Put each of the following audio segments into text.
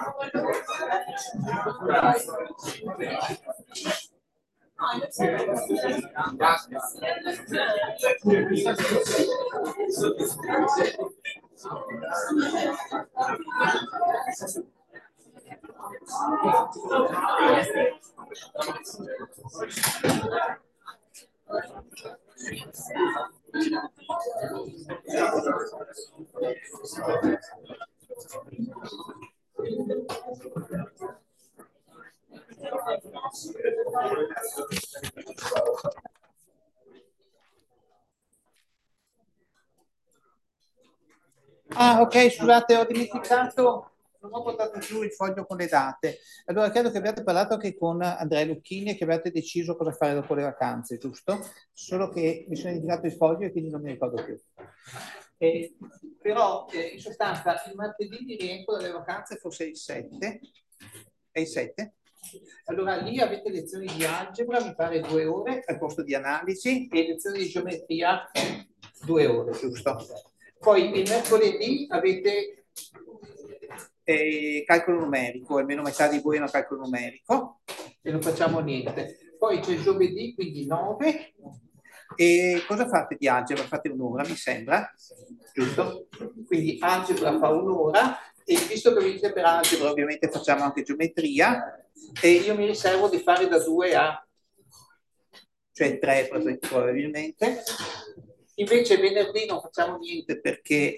Ah, ok, scusate, ho dimenticato, non ho portato giù il foglio con le date. Allora, credo che abbiate parlato anche con Andrea Lucchini e che abbiate deciso cosa fare dopo le vacanze, giusto? Solo che mi sono dimenticato il foglio e quindi non mi ricordo più. Però, in sostanza, il martedì di rientro dalle vacanze forse è il 7. È il 7? Allora, lì avete lezioni di algebra, mi pare 2 ore al posto di analisi, e lezioni di geometria 2 ore, giusto? Poi il mercoledì avete calcolo numerico, almeno metà di voi hanno calcolo numerico e non facciamo niente. Poi c'è il giovedì, quindi 9. E cosa fate di algebra? Fate un'ora, mi sembra, giusto? Quindi algebra fa un'ora, e visto che venite per algebra, ovviamente facciamo anche geometria, e io mi riservo di fare da 2 a, cioè 3 probabilmente. Invece venerdì non facciamo niente perché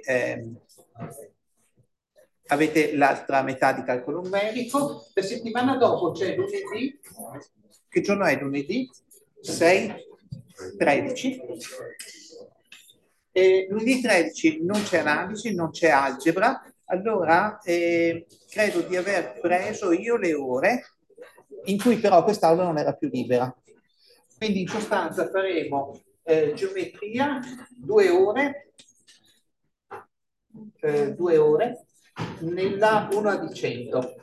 avete l'altra metà di calcolo numerico. La settimana dopo c'è lunedì. Che giorno è lunedì? 6, 13. Lunedì 13 non c'è analisi, non c'è algebra. Allora credo di aver preso io le ore in cui però quest'aula non era più libera. Quindi in sostanza faremo geometria 2 ore, 2 ore nella 1 a di 100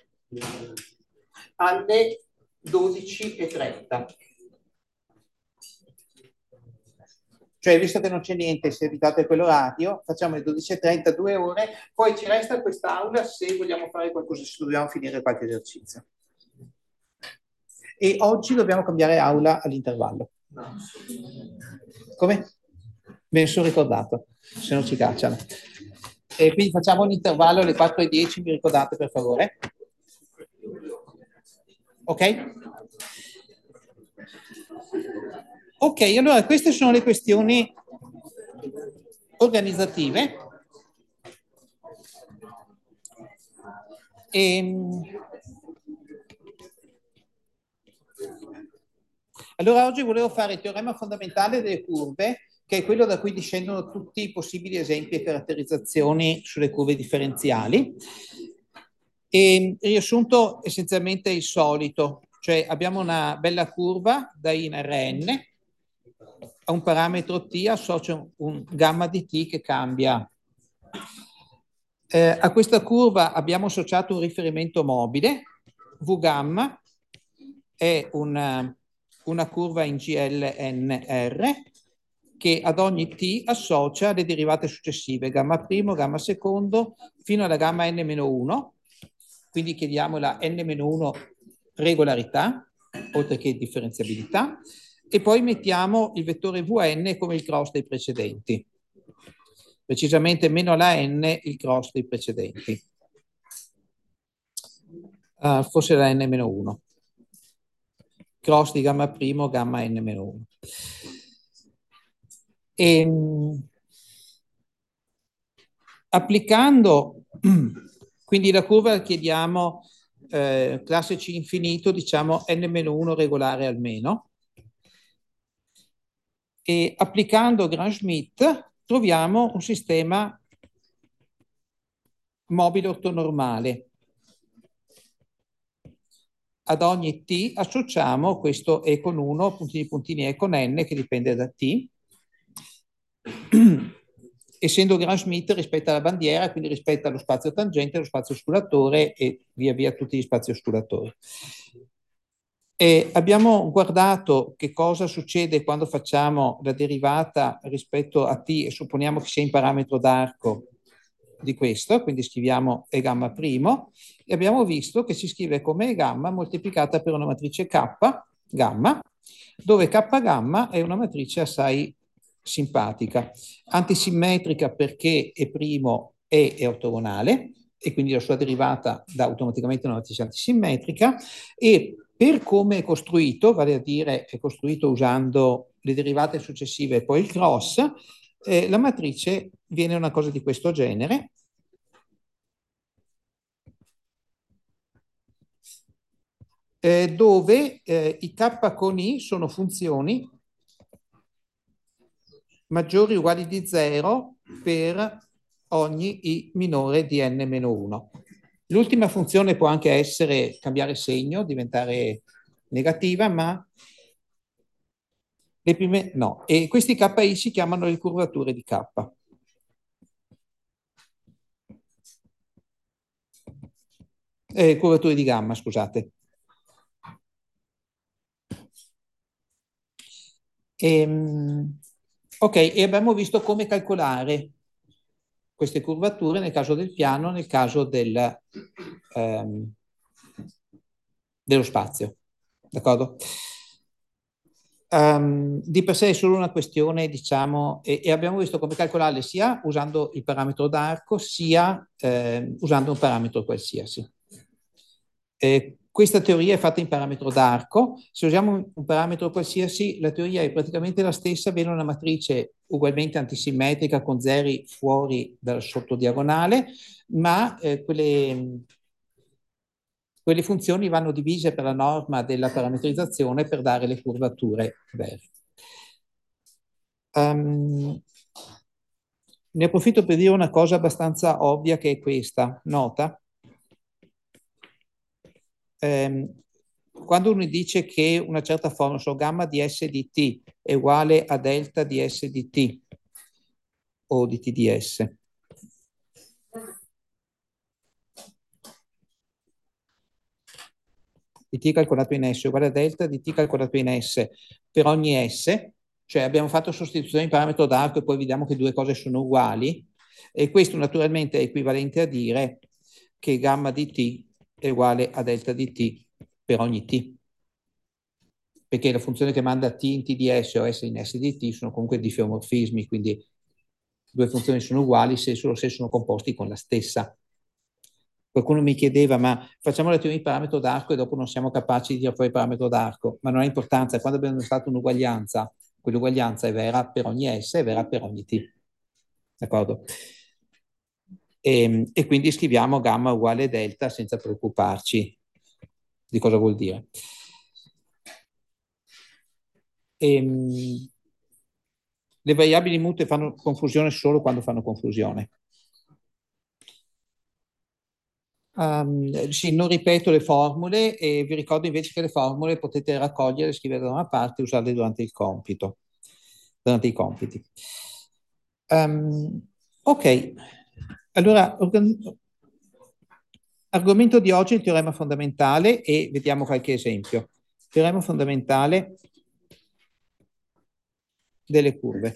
alle 12:30. Cioè, visto che non c'è niente, se evitate quell'orario, facciamo le 12:30, 2 ore, poi ci resta quest'aula se vogliamo fare qualcosa, se dobbiamo finire qualche esercizio. E oggi dobbiamo cambiare aula all'intervallo. Come? Me ne sono ricordato, se non ci cacciano. E quindi facciamo un intervallo alle 4:10, mi ricordate per favore? Ok? Ok, allora queste sono le questioni organizzative. Allora oggi volevo fare il teorema fondamentale delle curve, che è quello da cui discendono tutti i possibili esempi e caratterizzazioni sulle curve differenziali. E il riassunto essenzialmente è il solito, cioè abbiamo una bella curva da I in Rn, a un parametro t associa un gamma di t che cambia. A questa curva abbiamo associato un riferimento mobile, V gamma è una curva in GLNR che ad ogni t associa le derivate successive, gamma primo, gamma secondo, fino alla gamma n-1, quindi chiediamo la n-1 regolarità, oltre che differenziabilità, e poi mettiamo il vettore Vn come il cross dei precedenti. Precisamente meno la n il cross dei precedenti. Forse la n-1. Cross di gamma primo, gamma n-1. Applicando, quindi la curva chiediamo classe C infinito, diciamo n-1 regolare almeno. E applicando Gram-Schmidt troviamo un sistema mobile ortonormale. Ad ogni t associamo questo E con 1, puntini puntini E con n, che dipende da t, essendo Gram-Schmidt rispetto alla bandiera, quindi rispetto allo spazio tangente, allo spazio osculatore e via via tutti gli spazi osculatori. E abbiamo guardato che cosa succede quando facciamo la derivata rispetto a t e supponiamo che sia in parametro d'arco di questo, quindi scriviamo E gamma primo, e abbiamo visto che si scrive come E gamma moltiplicata per una matrice K gamma, dove K gamma è una matrice assai simpatica, antisimmetrica perché E primo è ortogonale, e quindi la sua derivata dà automaticamente una matrice antisimmetrica, e per come è costruito, vale a dire è costruito usando le derivate successive e poi il cross, la matrice viene una cosa di questo genere, dove i k con i sono funzioni maggiori o uguali di 0 per ogni i minore di n-1. L'ultima funzione può anche essere cambiare segno, diventare negativa, ma le prime no. E questi KI si chiamano le curvature di K. Curvature di gamma, scusate. Ok, e abbiamo visto come calcolare queste curvature nel caso del piano, nel caso dello spazio. D'accordo? Di per sé è solo una questione, diciamo, e abbiamo visto come calcolarle sia usando il parametro d'arco, sia usando un parametro qualsiasi. Questa teoria è fatta in parametro d'arco. Se usiamo un parametro qualsiasi, la teoria è praticamente la stessa, viene una matrice ugualmente antisimmetrica con zeri fuori dal sottodiagonale, ma quelle funzioni vanno divise per la norma della parametrizzazione per dare le curvature vere. Ne approfitto per dire una cosa abbastanza ovvia che è questa, nota. Quando uno dice che una certa formula, so gamma di S di T è uguale a delta di S di T o di T di S, di T calcolato in S è uguale a delta di T calcolato in S per ogni S, cioè abbiamo fatto sostituzione di parametro d'arco e poi vediamo che due cose sono uguali, e questo naturalmente è equivalente a dire che gamma di T è uguale a delta di T per ogni T, perché la funzione che manda T in T di S o S in S di T sono comunque diffeomorfismi, quindi due funzioni sono uguali solo se sono composti con la stessa. Qualcuno mi chiedeva, ma facciamo la teoria di parametro d'arco e dopo non siamo capaci di tirare fuori il parametro d'arco, ma non ha importanza, quando abbiamo dimostrato un'uguaglianza, quell'uguaglianza è vera per ogni S, è vera per ogni T. D'accordo? E quindi scriviamo gamma uguale delta senza preoccuparci di cosa vuol dire. Le variabili mute fanno confusione solo quando fanno confusione. Sì, non ripeto le formule e vi ricordo invece che le formule potete raccogliere, scrivere da una parte e usarle durante il compito, durante i compiti. Ok, allora argomento di oggi è il teorema fondamentale e vediamo qualche esempio. Teorema fondamentale delle curve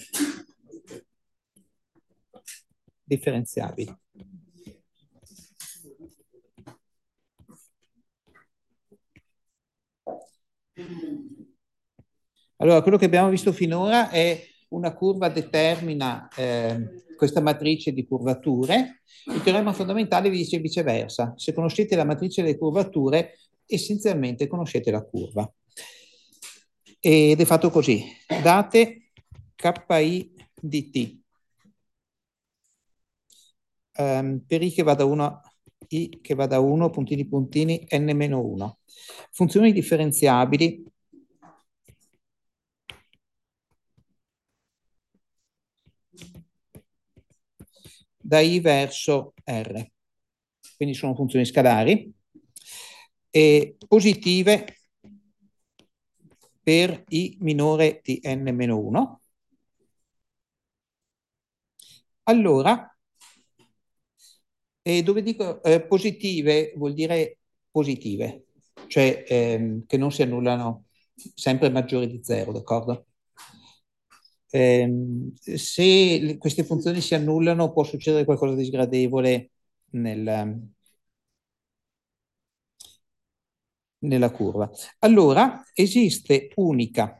differenziabili. Allora, quello che abbiamo visto finora è una curva determina questa matrice di curvature. Il teorema fondamentale vi dice viceversa. Se conoscete la matrice delle curvature, essenzialmente conoscete la curva. Ed è fatto così. Date KI di T. Per I che va da 1 I che va da 1, puntini puntini, n-1. Funzioni differenziabili da I verso R. Quindi sono funzioni scalari e positive per I minore di n-1. Allora, dove dico positive vuol dire positive, cioè che non si annullano sempre maggiori di 0, d'accordo? Se queste funzioni si annullano, può succedere qualcosa di sgradevole nella curva. Allora, esiste unica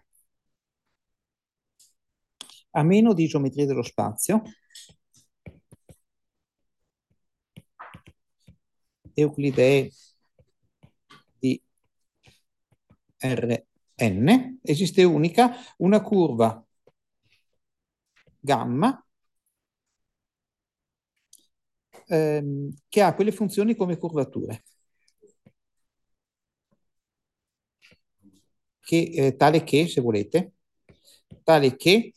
a meno di geometria dello spazio, Euclidee di Rn, esiste unica una curva gamma che ha quelle funzioni come curvature, tale che, se volete, tale che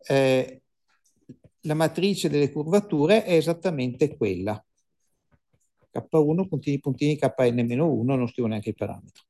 la matrice delle curvature è esattamente quella. K1, puntini, puntini, Kn-1, non scrivo neanche il parametro.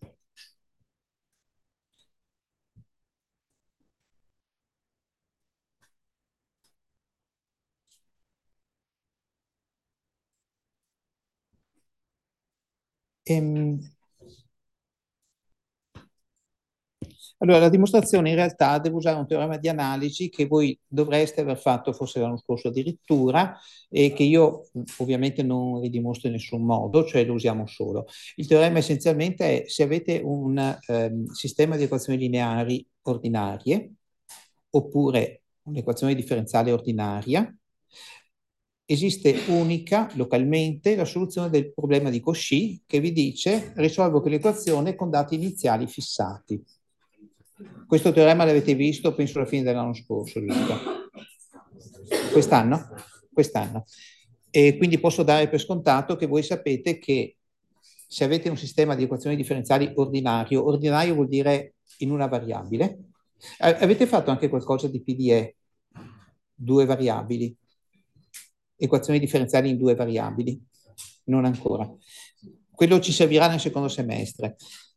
Allora, la dimostrazione in realtà devo usare un teorema di analisi che voi dovreste aver fatto forse l'anno scorso addirittura e che io ovviamente non ridimostro in nessun modo, cioè lo usiamo solo. Il teorema essenzialmente è se avete un sistema di equazioni lineari ordinarie oppure un'equazione differenziale ordinaria, esiste unica localmente la soluzione del problema di Cauchy che vi dice risolvo quell'equazione con dati iniziali fissati. Questo teorema l'avete visto, penso, alla fine dell'anno scorso, giusto? Quest'anno? Quest'anno. E quindi posso dare per scontato che voi sapete che se avete un sistema di equazioni differenziali ordinario, ordinario vuol dire in una variabile. Avete fatto anche qualcosa di PDE? Due variabili. Equazioni differenziali in due variabili? Non ancora. Quello ci servirà nel secondo semestre.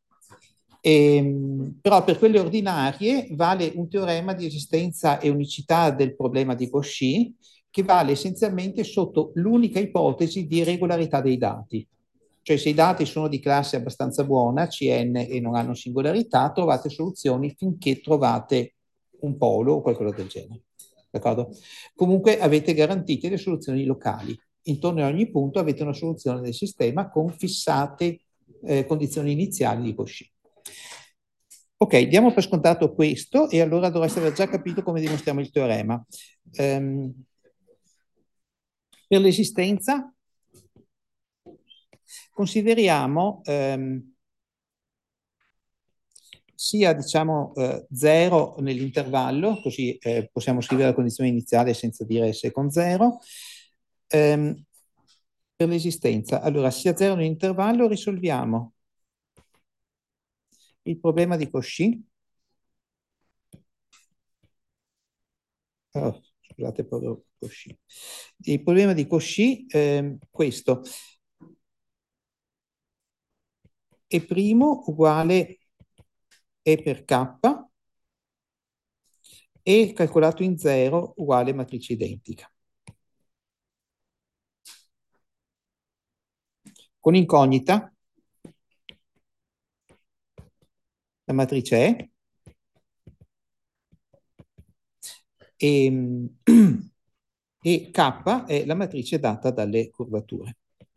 Però per quelle ordinarie vale un teorema di esistenza e unicità del problema di Cauchy che vale essenzialmente sotto l'unica ipotesi di regolarità dei dati. Cioè se i dati sono di classe abbastanza buona, Cn, e non hanno singolarità, trovate soluzioni finché trovate un polo o qualcosa del genere. D'accordo? Comunque avete garantite le soluzioni locali. Intorno a ogni punto avete una soluzione del sistema con fissate condizioni iniziali di Cauchy. Ok, diamo per scontato questo e allora dovreste aver già capito come dimostriamo il teorema. Per l'esistenza consideriamo sia diciamo 0 nell'intervallo, così possiamo scrivere la condizione iniziale senza dire se con 0. Per l'esistenza, allora sia 0 nell'intervallo risolviamo il problema di Cauchy. Oh, scusate, proprio Cauchy. Il problema di Cauchy è questo. E' uguale E per K e calcolato in 0 uguale matrice identica. Con incognita la matrice è e K è la matrice data dalle curvature.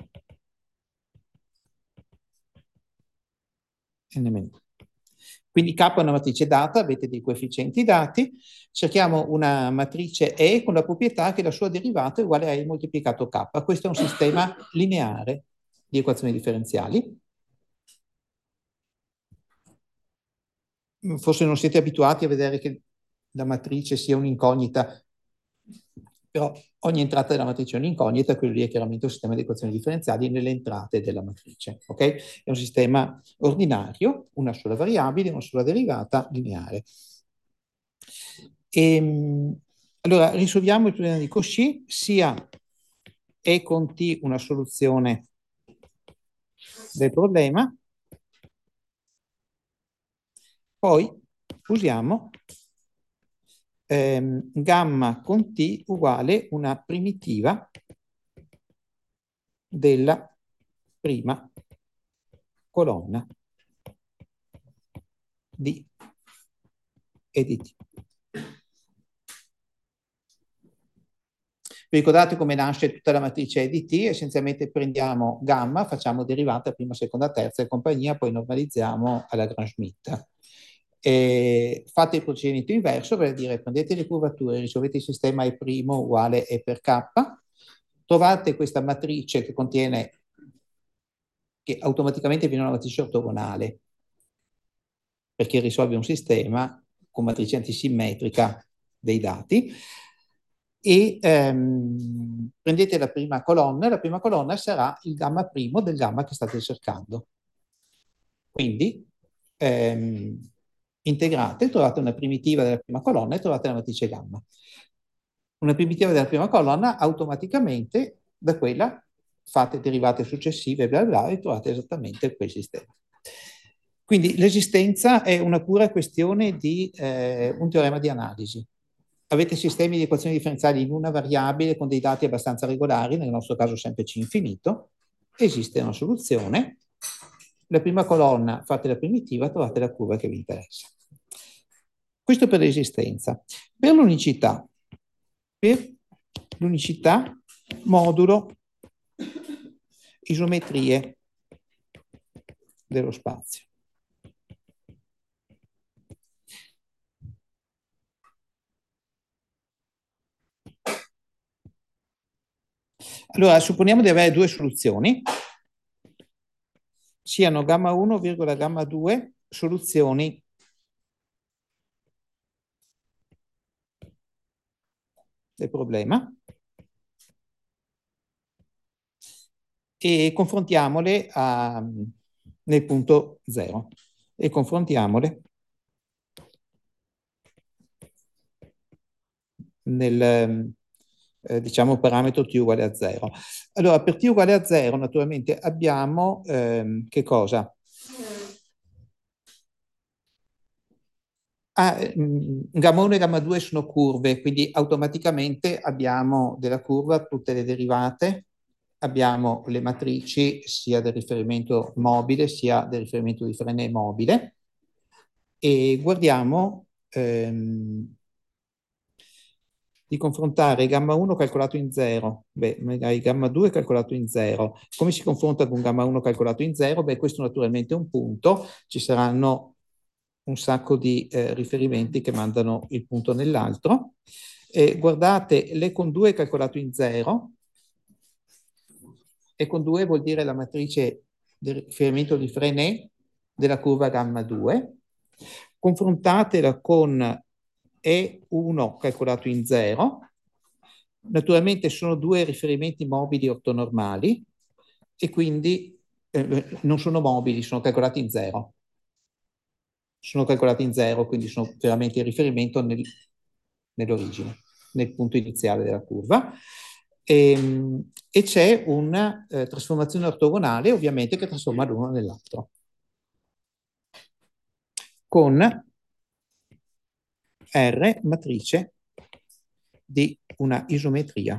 Quindi K è una matrice data, avete dei coefficienti dati, cerchiamo una matrice E con la proprietà che la sua derivata è uguale a E moltiplicato K. Questo è un sistema lineare di equazioni differenziali. Forse non siete abituati a vedere che la matrice sia un'incognita, però ogni entrata della matrice è un'incognita, quello lì è chiaramente un sistema di equazioni differenziali nelle entrate della matrice, ok? È un sistema ordinario, una sola variabile, una sola derivata lineare. Allora, risolviamo il problema di Cauchy, sia E con T una soluzione del problema, poi usiamo gamma con T uguale una primitiva della prima colonna di e di T. Vi ricordate come nasce tutta la matrice EDT? Essenzialmente prendiamo gamma, facciamo derivata prima, seconda, terza e compagnia, poi normalizziamo alla Gram-Schmidt. Fate il procedimento inverso, vale a dire prendete le curvature, risolvete il sistema E' uguale E per K, trovate questa matrice che contiene, che automaticamente viene una matrice ortogonale, perché risolve un sistema con matrice antisimmetrica dei dati, e prendete la prima colonna sarà il gamma primo del gamma che state cercando. Quindi integrate, trovate una primitiva della prima colonna e trovate la matrice gamma. Una primitiva della prima colonna, automaticamente da quella fate derivate successive, bla bla, e trovate esattamente quel sistema. Quindi l'esistenza è una pura questione di un teorema di analisi. Avete sistemi di equazioni differenziali in una variabile con dei dati abbastanza regolari, nel nostro caso sempre C infinito, esiste una soluzione, la prima colonna fate la primitiva, trovate la curva che vi interessa. Questo per l'esistenza. Per l'unicità modulo isometrie dello spazio. Allora, supponiamo di avere due soluzioni, siano gamma 1, gamma 2 soluzioni del problema e confrontiamole nel punto 0 e confrontiamole nel diciamo parametro t uguale a 0. Allora, per t uguale a 0 naturalmente abbiamo che cosa? Gamma 1 e gamma 2 sono curve, quindi automaticamente abbiamo della curva tutte le derivate, abbiamo le matrici sia del riferimento mobile sia del riferimento di Frenet mobile, e guardiamo di confrontare gamma 1 calcolato in 0, magari gamma 2 calcolato in 0. Come si confronta con gamma 1 calcolato in 0? Questo naturalmente è un punto, ci saranno un sacco di riferimenti che mandano il punto nell'altro. Guardate, l'E con 2 calcolato in 0, E con 2 vuol dire la matrice del riferimento di Frenet della curva gamma 2. Confrontatela con E1 calcolato in 0. Naturalmente sono due riferimenti mobili ortonormali e quindi non sono mobili, sono calcolati in 0. Sono calcolati in 0, quindi sono veramente il riferimento nell'origine, nel punto iniziale della curva. E c'è una trasformazione ortogonale, ovviamente, che trasforma l'uno nell'altro. Con R matrice di una isometria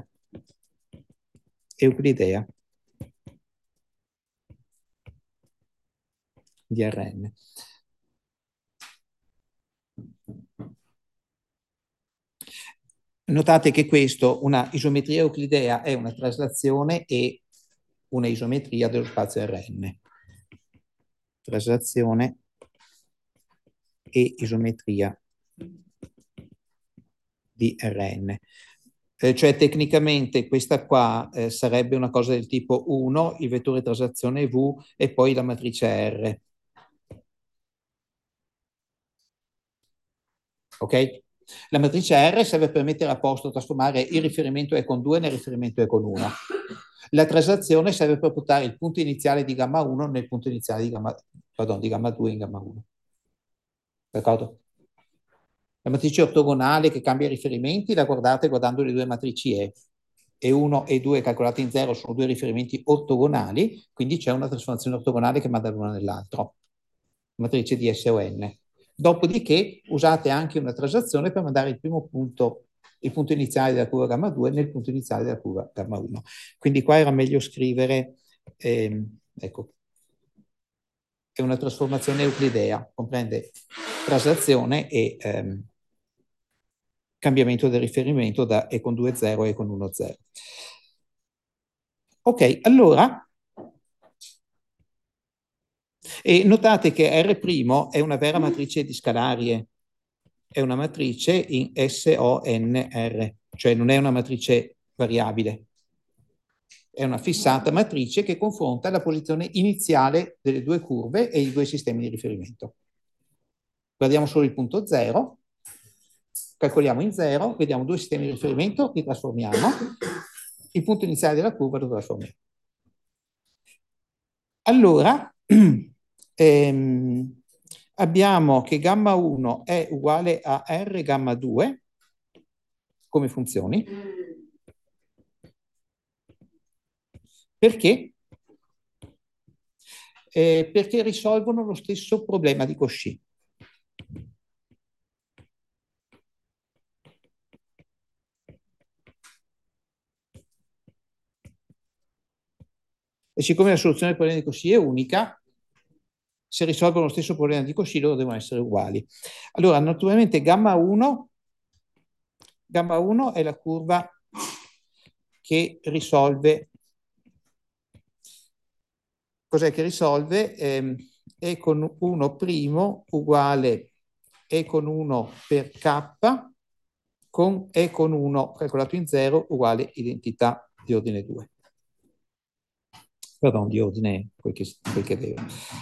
euclidea di Rn. Notate che questo, una isometria euclidea, è una traslazione e una isometria dello spazio Rn. Traslazione e isometria di Rn. Cioè tecnicamente questa qua sarebbe una cosa del tipo 1, il vettore traslazione V e poi la matrice R. Ok? La matrice R serve per mettere a posto, trasformare il riferimento E con 2 nel riferimento E con 1. La traslazione serve per portare il punto iniziale di gamma 1 nel punto iniziale di gamma 2 in gamma 1. D'accordo? La matrice ortogonale che cambia i riferimenti la guardate guardando le due matrici E. E1 e 2 calcolate in 0 sono due riferimenti ortogonali, quindi c'è una trasformazione ortogonale che manda l'uno nell'altro. Matrice di S o N. Dopodiché usate anche una traslazione per mandare il punto iniziale della curva gamma 2 nel punto iniziale della curva gamma 1. Quindi qua era meglio scrivere, ecco, è una trasformazione euclidea, comprende traslazione e cambiamento del riferimento da E con 2, 0 a E con 1, 0. Ok, allora, e notate che R' è una vera matrice di scalarie, è una matrice in SONR, cioè non è una matrice variabile, è una fissata matrice che confronta la posizione iniziale delle due curve e i due sistemi di riferimento. Guardiamo solo il punto 0, calcoliamo in 0, vediamo due sistemi di riferimento, li trasformiamo, il punto iniziale della curva lo trasformiamo. Allora, abbiamo che gamma 1 è uguale a R gamma 2 come funzioni. Perché? Perché risolvono lo stesso problema di Cauchy. E siccome la soluzione del problema di Cauchy è unica, se risolvono lo stesso problema di Cauchy loro devono essere uguali. Allora, naturalmente gamma 1 è la curva che risolve. Cos'è che risolve? E con 1' uguale E con 1 per K con E con 1 calcolato in 0 uguale identità di ordine 2. Pardon, di ordine quel che deve.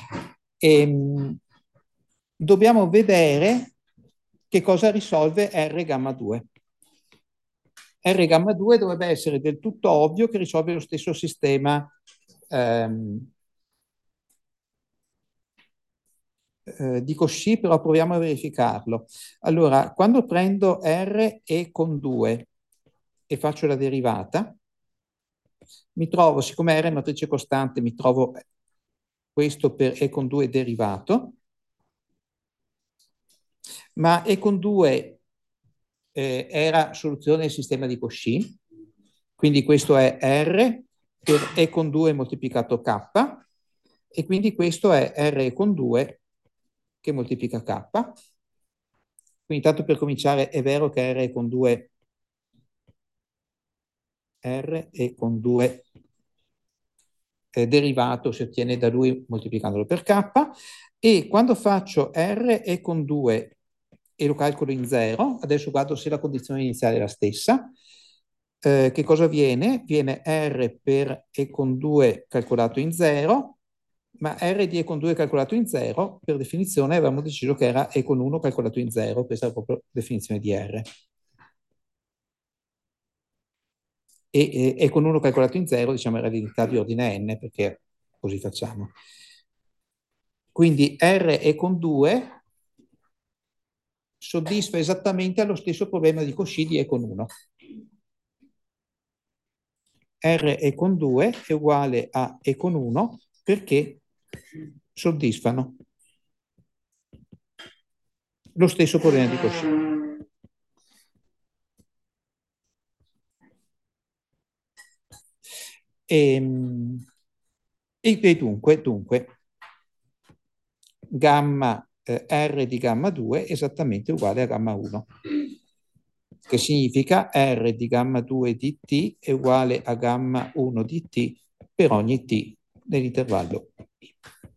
Dobbiamo vedere che cosa risolve R gamma 2. R gamma 2 dovrebbe essere del tutto ovvio che risolve lo stesso sistema di Cauchy, però proviamo a verificarlo. Allora, quando prendo R e con 2 e faccio la derivata, mi trovo, siccome R è matrice costante, mi trovo questo per E con 2 derivato, ma E con 2 era soluzione del sistema di Cauchy, quindi questo è R per E con 2 moltiplicato K, e quindi questo è R con 2 che moltiplica K. Quindi tanto per cominciare è vero che R con 2 derivato si ottiene da lui moltiplicandolo per K, e quando faccio R e con 2 e lo calcolo in 0, adesso guardo se la condizione iniziale è la stessa, che cosa viene? Viene R per E con 2 calcolato in 0, ma R di E con 2 calcolato in 0, per definizione avevamo deciso che era E con 1 calcolato in 0, questa è proprio la definizione di R. E con 1 calcolato in 0, diciamo, era l'identità di ordine n, perché così facciamo. Quindi R e con 2 soddisfa esattamente lo stesso problema di Cauchy di E con 1. R e con 2 è uguale a E con 1 perché soddisfano lo stesso problema di Cauchy. E dunque, gamma R di gamma 2 è esattamente uguale a gamma 1, che significa R di gamma 2 di t è uguale a gamma 1 di t per ogni t nell'intervallo I.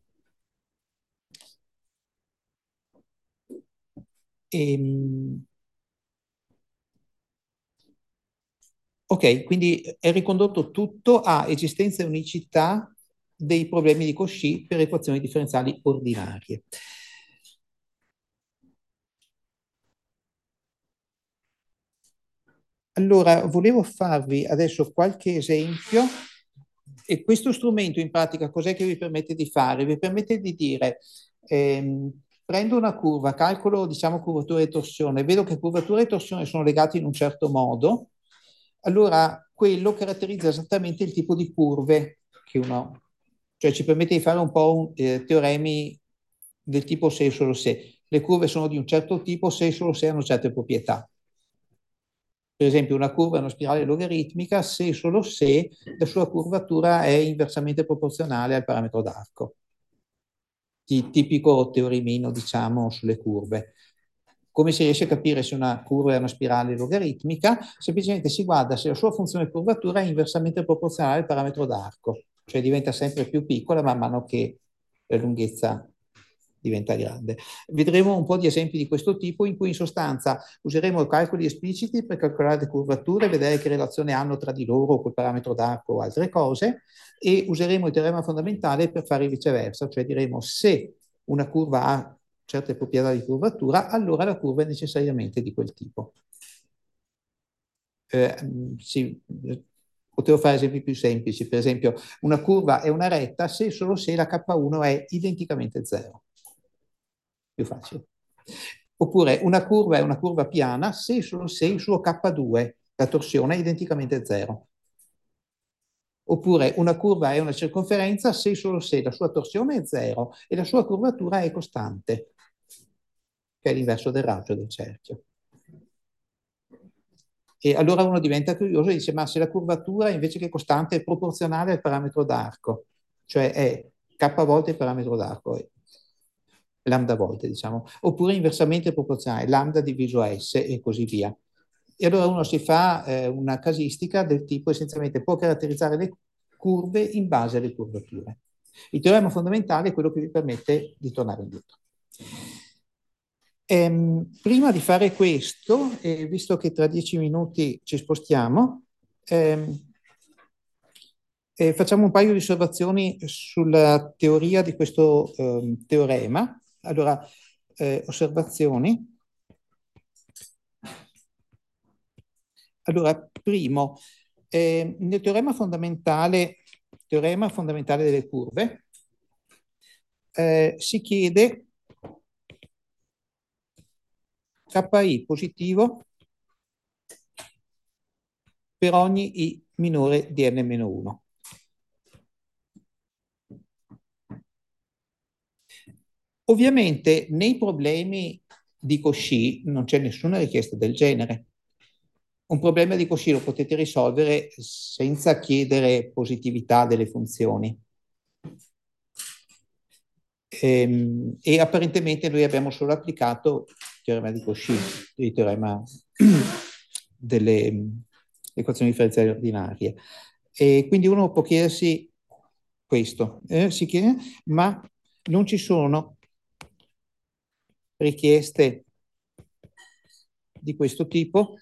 Ok, quindi è ricondotto tutto a esistenza e unicità dei problemi di Cauchy per equazioni differenziali ordinarie. Allora, volevo farvi adesso qualche esempio, e questo strumento in pratica cos'è che vi permette di fare? Vi permette di dire, prendo una curva, calcolo, diciamo, curvatura e torsione, vedo che curvatura e torsione sono legati in un certo modo, allora quello caratterizza esattamente il tipo di curve che uno, cioè ci permette di fare un po' teoremi del tipo se e solo se. Le curve sono di un certo tipo se e solo se hanno certe proprietà. Per esempio, una curva è una spirale logaritmica se e solo se la sua curvatura è inversamente proporzionale al parametro d'arco. Tipico teoremino, diciamo, sulle curve. Come si riesce a capire se una curva è una spirale logaritmica? Semplicemente si guarda se la sua funzione curvatura è inversamente proporzionale al parametro d'arco, cioè diventa sempre più piccola man mano che la lunghezza diventa grande. Vedremo un po' di esempi di questo tipo in cui in sostanza useremo calcoli espliciti per calcolare le curvature, vedere che relazione hanno tra di loro col parametro d'arco o altre cose, e useremo il teorema fondamentale per fare il viceversa, cioè diremo se una curva ha certe proprietà di curvatura, allora la curva è necessariamente di quel tipo. Sì, potevo fare esempi più semplici, per esempio una curva è una retta se e solo se la K1 è identicamente 0. Più facile. Oppure una curva è una curva piana se e solo se il suo K2, la torsione, è identicamente 0. Oppure una curva è una circonferenza se e solo se la sua torsione è 0 e la sua curvatura è costante, che è l'inverso del raggio del cerchio. E allora uno diventa curioso e dice, ma se la curvatura invece che costante è proporzionale al parametro d'arco, cioè è k volte il parametro d'arco, lambda volte diciamo, oppure inversamente proporzionale, lambda diviso s e così via. E allora uno si fa una casistica del tipo essenzialmente può caratterizzare le curve in base alle curvature. Il teorema fondamentale è quello che vi permette di tornare indietro. Prima di fare questo, visto che tra 10 minuti ci spostiamo, facciamo un paio di osservazioni sulla teoria di questo teorema. Allora, osservazioni. Allora, primo, nel teorema fondamentale delle curve, si chiede KI positivo per ogni I minore di n-1. Ovviamente nei problemi di Cauchy non c'è nessuna richiesta del genere. Un problema di Cauchy lo potete risolvere senza chiedere positività delle funzioni. E apparentemente noi abbiamo solo applicato il teorema di Cauchy, il teorema delle equazioni differenziali ordinarie. E quindi uno può chiedersi questo, si chiede, ma non ci sono richieste di questo tipo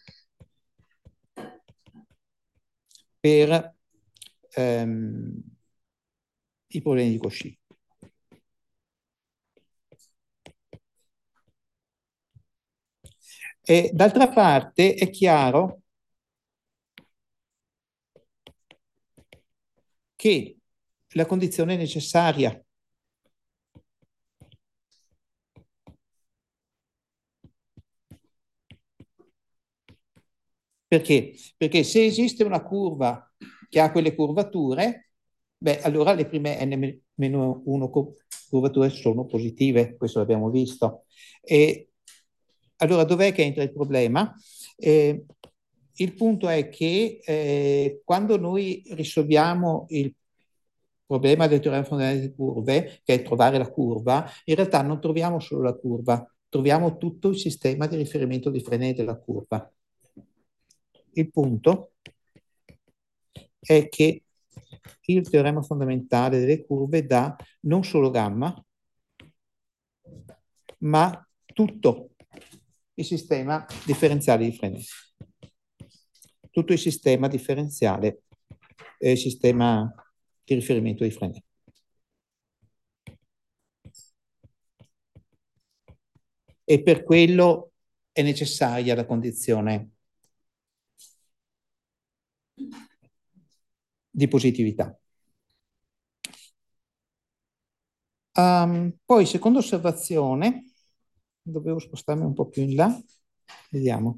per i problemi di Cauchy. E d'altra parte è chiaro che la condizione necessaria perché? Perché se esiste una curva che ha quelle curvature, beh, allora le prime n-1 curvature sono positive, questo l'abbiamo visto. E allora dov'è che entra il problema? Il punto è che quando noi risolviamo il problema del teorema fondamentale di curve, che è trovare la curva, in realtà non troviamo solo la curva, troviamo tutto il sistema di riferimento di Frenet della curva. Il punto è che il teorema fondamentale delle curve dà non solo gamma, ma tutto il sistema differenziale di Frenet. Tutto il sistema differenziale e il sistema di riferimento di Frenet. E per quello è necessaria la condizione di positività. Poi, seconda osservazione, dovevo spostarmi un po' più in là, vediamo.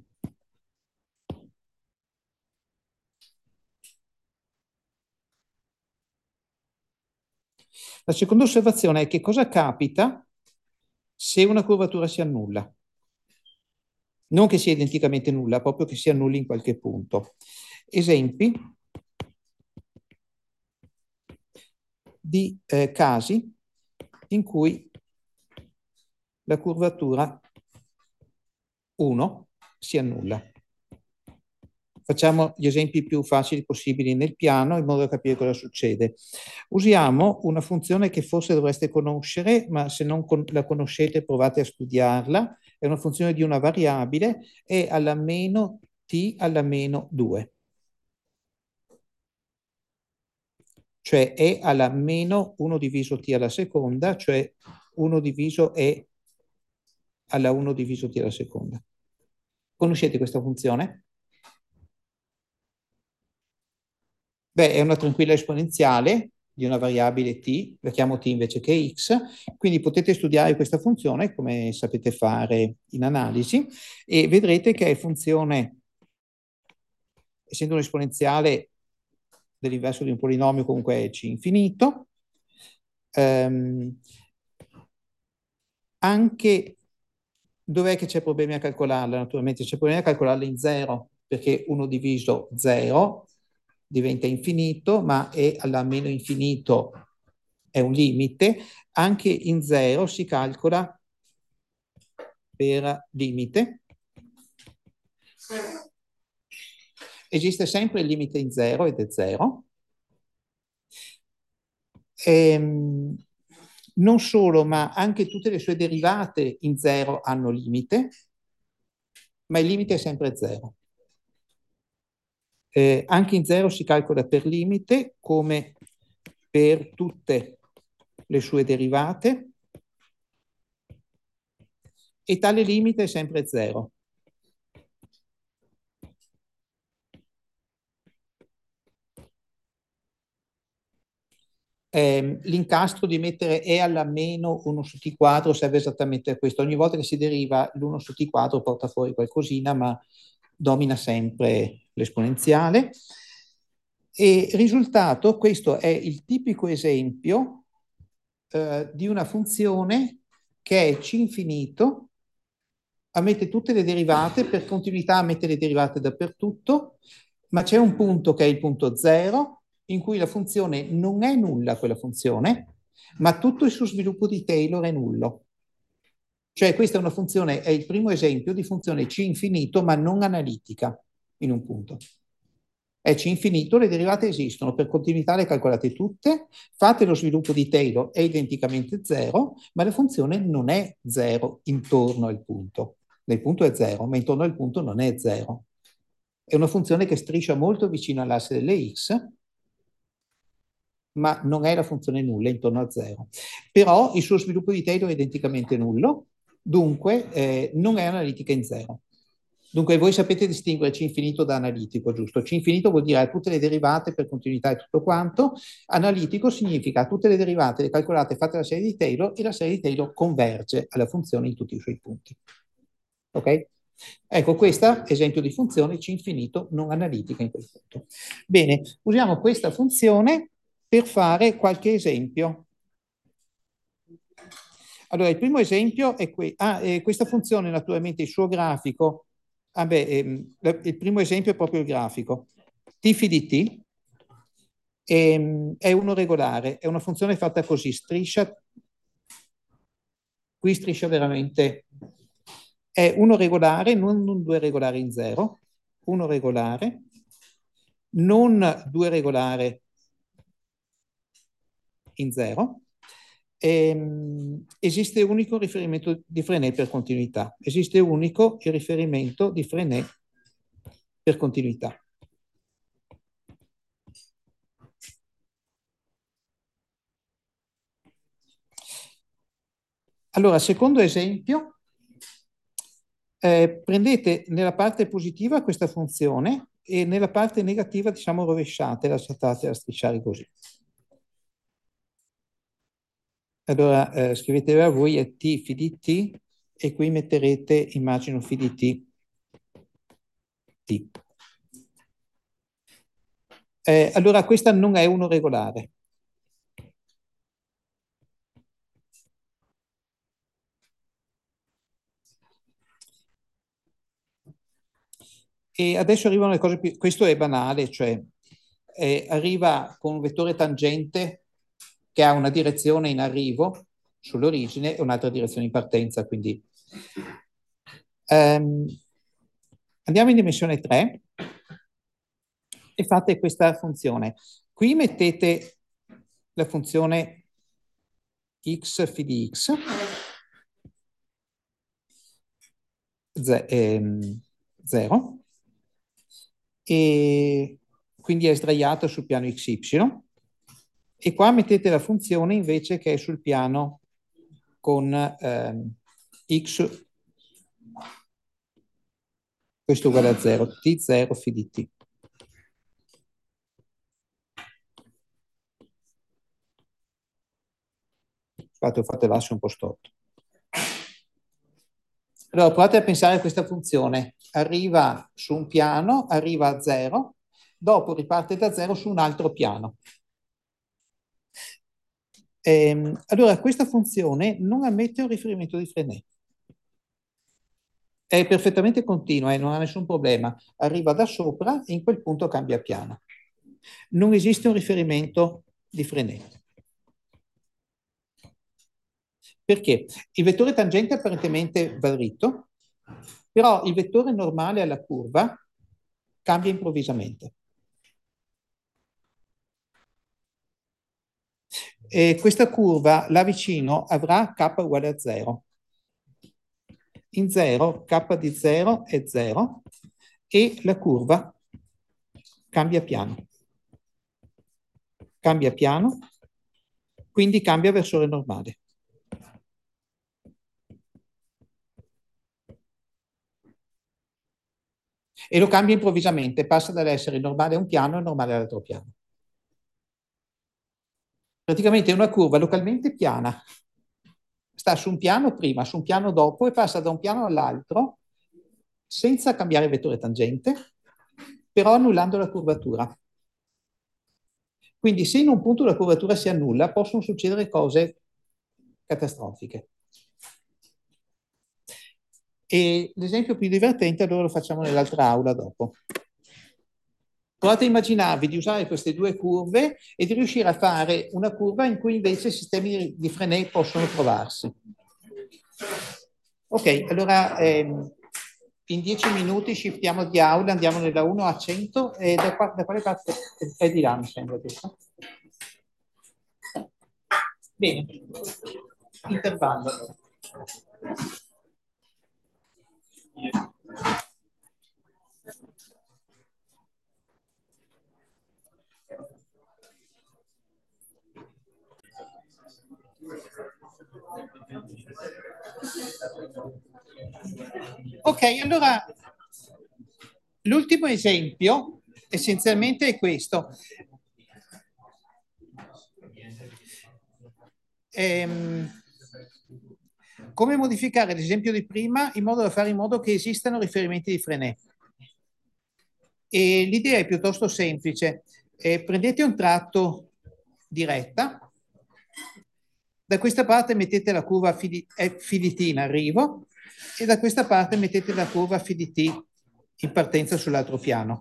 La seconda osservazione è che cosa capita se una curvatura si annulla. Non che sia identicamente nulla, proprio che si annulli in qualche punto. Esempi di casi in cui la curvatura 1 si annulla. Facciamo gli esempi più facili possibili nel piano in modo da capire cosa succede. Usiamo una funzione che forse dovreste conoscere, ma se non la conoscete provate a studiarla. È una funzione di una variabile, e alla meno t alla meno 2. Cioè e alla meno 1 diviso t alla seconda, cioè 1 diviso e alla 1 diviso t alla seconda. Conoscete questa funzione? Beh, è una tranquilla esponenziale di una variabile t, la chiamo t invece che x, quindi potete studiare questa funzione come sapete fare in analisi e vedrete che è funzione, essendo un'esponenziale dell'inverso di un polinomio, comunque è c infinito. Anche dov'è che c'è problemi a calcolarla? Naturalmente c'è problemi a calcolarla in 0, perché 1 diviso 0 diventa infinito, ma e alla meno infinito è un limite. Anche in 0 si calcola per limite. Esiste sempre il limite in 0 ed è 0. Non solo, ma anche tutte le sue derivate in 0 hanno limite, ma il limite è sempre 0. Anche in 0 si calcola per limite, come per tutte le sue derivate, e tale limite è sempre 0. L'incastro di mettere e alla meno 1 su t quadro serve esattamente a questo. Ogni volta che si deriva l'1 su t quadro porta fuori qualcosina, ma domina sempre l'esponenziale. E risultato, questo è il tipico esempio di una funzione che è c infinito, ammette tutte le derivate, per continuità ammette le derivate dappertutto, ma c'è un punto che è il punto 0, in cui la funzione non è nulla, quella funzione, ma tutto il suo sviluppo di Taylor è nullo. Cioè questa è una funzione, è il primo esempio di funzione C infinito, ma non analitica in un punto. È C infinito, le derivate esistono, per continuità le calcolate tutte, fate lo sviluppo di Taylor, è identicamente 0, ma la funzione non è 0 intorno al punto. Nel punto è 0, ma intorno al punto non è 0. È una funzione che striscia molto vicino all'asse delle x, ma non è la funzione nulla intorno a 0. Però il suo sviluppo di Taylor è identicamente nullo, dunque non è analitica in 0. Dunque voi sapete distinguere C infinito da analitico, giusto? C infinito vuol dire tutte le derivate per continuità e tutto quanto. Analitico significa tutte le derivate, le calcolate, fate la serie di Taylor e la serie di Taylor converge alla funzione in tutti i suoi punti. Ok? Ecco, questo esempio di funzione C infinito non analitica in quel punto. Bene, usiamo questa funzione per fare qualche esempio. Allora, il primo esempio è questa funzione, naturalmente, il suo grafico. Il primo esempio è proprio il grafico. T phi di t è uno regolare, è una funzione fatta così, striscia, qui striscia veramente, è uno regolare, non due regolari in 0, uno regolare, non due regolare in 0. Esiste unico riferimento di Frenet per continuità. Esiste unico il riferimento di Frenet per continuità. Allora, secondo esempio, prendete nella parte positiva questa funzione e nella parte negativa, diciamo, rovesciate, lasciate a strisciare così. Allora, scrivetela a voi, è t phi di t, e qui metterete, immagino, phi di t. Allora, questa non è uno regolare. E adesso arrivano le cose più... Questo è banale, cioè arriva con un vettore tangente che ha una direzione in arrivo sull'origine e un'altra direzione in partenza, quindi Ehm, Andiamo in dimensione 3 e fate questa funzione. Qui mettete la funzione x phi di x 0 e quindi è sdraiato sul piano xy e qua mettete la funzione invece che è sul piano con x, questo uguale a 0, t0 phi di t. Scusate, ho fatto l'asse un po' storto. Allora, provate a pensare a questa funzione. Arriva su un piano, arriva a 0, dopo riparte da 0 su un altro piano. Allora, questa funzione non ammette un riferimento di Frenet. È perfettamente continua e non ha nessun problema. Arriva da sopra e in quel punto cambia piano. Non esiste un riferimento di Frenet. Perché? Il vettore tangente apparentemente va dritto, però il vettore normale alla curva cambia improvvisamente. E questa curva là vicino avrà k uguale a 0. In 0, k di 0 è 0 e la curva cambia piano. Cambia piano, quindi cambia versore normale. E lo cambia improvvisamente, passa dall'essere normale a un piano e normale all'altro piano. Praticamente è una curva localmente piana. Sta su un piano prima, su un piano dopo e passa da un piano all'altro senza cambiare il vettore tangente, però annullando la curvatura. Quindi se in un punto la curvatura si annulla, possono succedere cose catastrofiche. E l'esempio più divertente allora lo facciamo nell'altra aula dopo. Provate a immaginarvi di usare queste due curve e di riuscire a fare una curva in cui invece i sistemi di Frenet possono trovarsi. Ok, allora in 10 minuti shiftiamo di aula, andiamo nella 1 a 100 e da quale parte? È di là, mi sembra, giusto? Bene, intervallo. Ok, allora l'ultimo esempio essenzialmente è questo. Come modificare l'esempio di prima in modo da fare in modo che esistano riferimenti di Frenet. E l'idea è piuttosto semplice. Prendete un tratto di retta, da questa parte mettete la curva phi di t in arrivo e da questa parte mettete la curva phi di t in partenza sull'altro piano.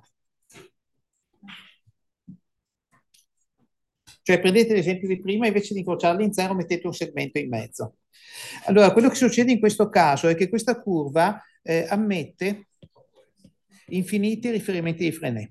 Cioè prendete l'esempio di prima, invece di incrociarli in zero mettete un segmento in mezzo. Allora, quello che succede in questo caso è che questa curva ammette infiniti riferimenti di Frenet.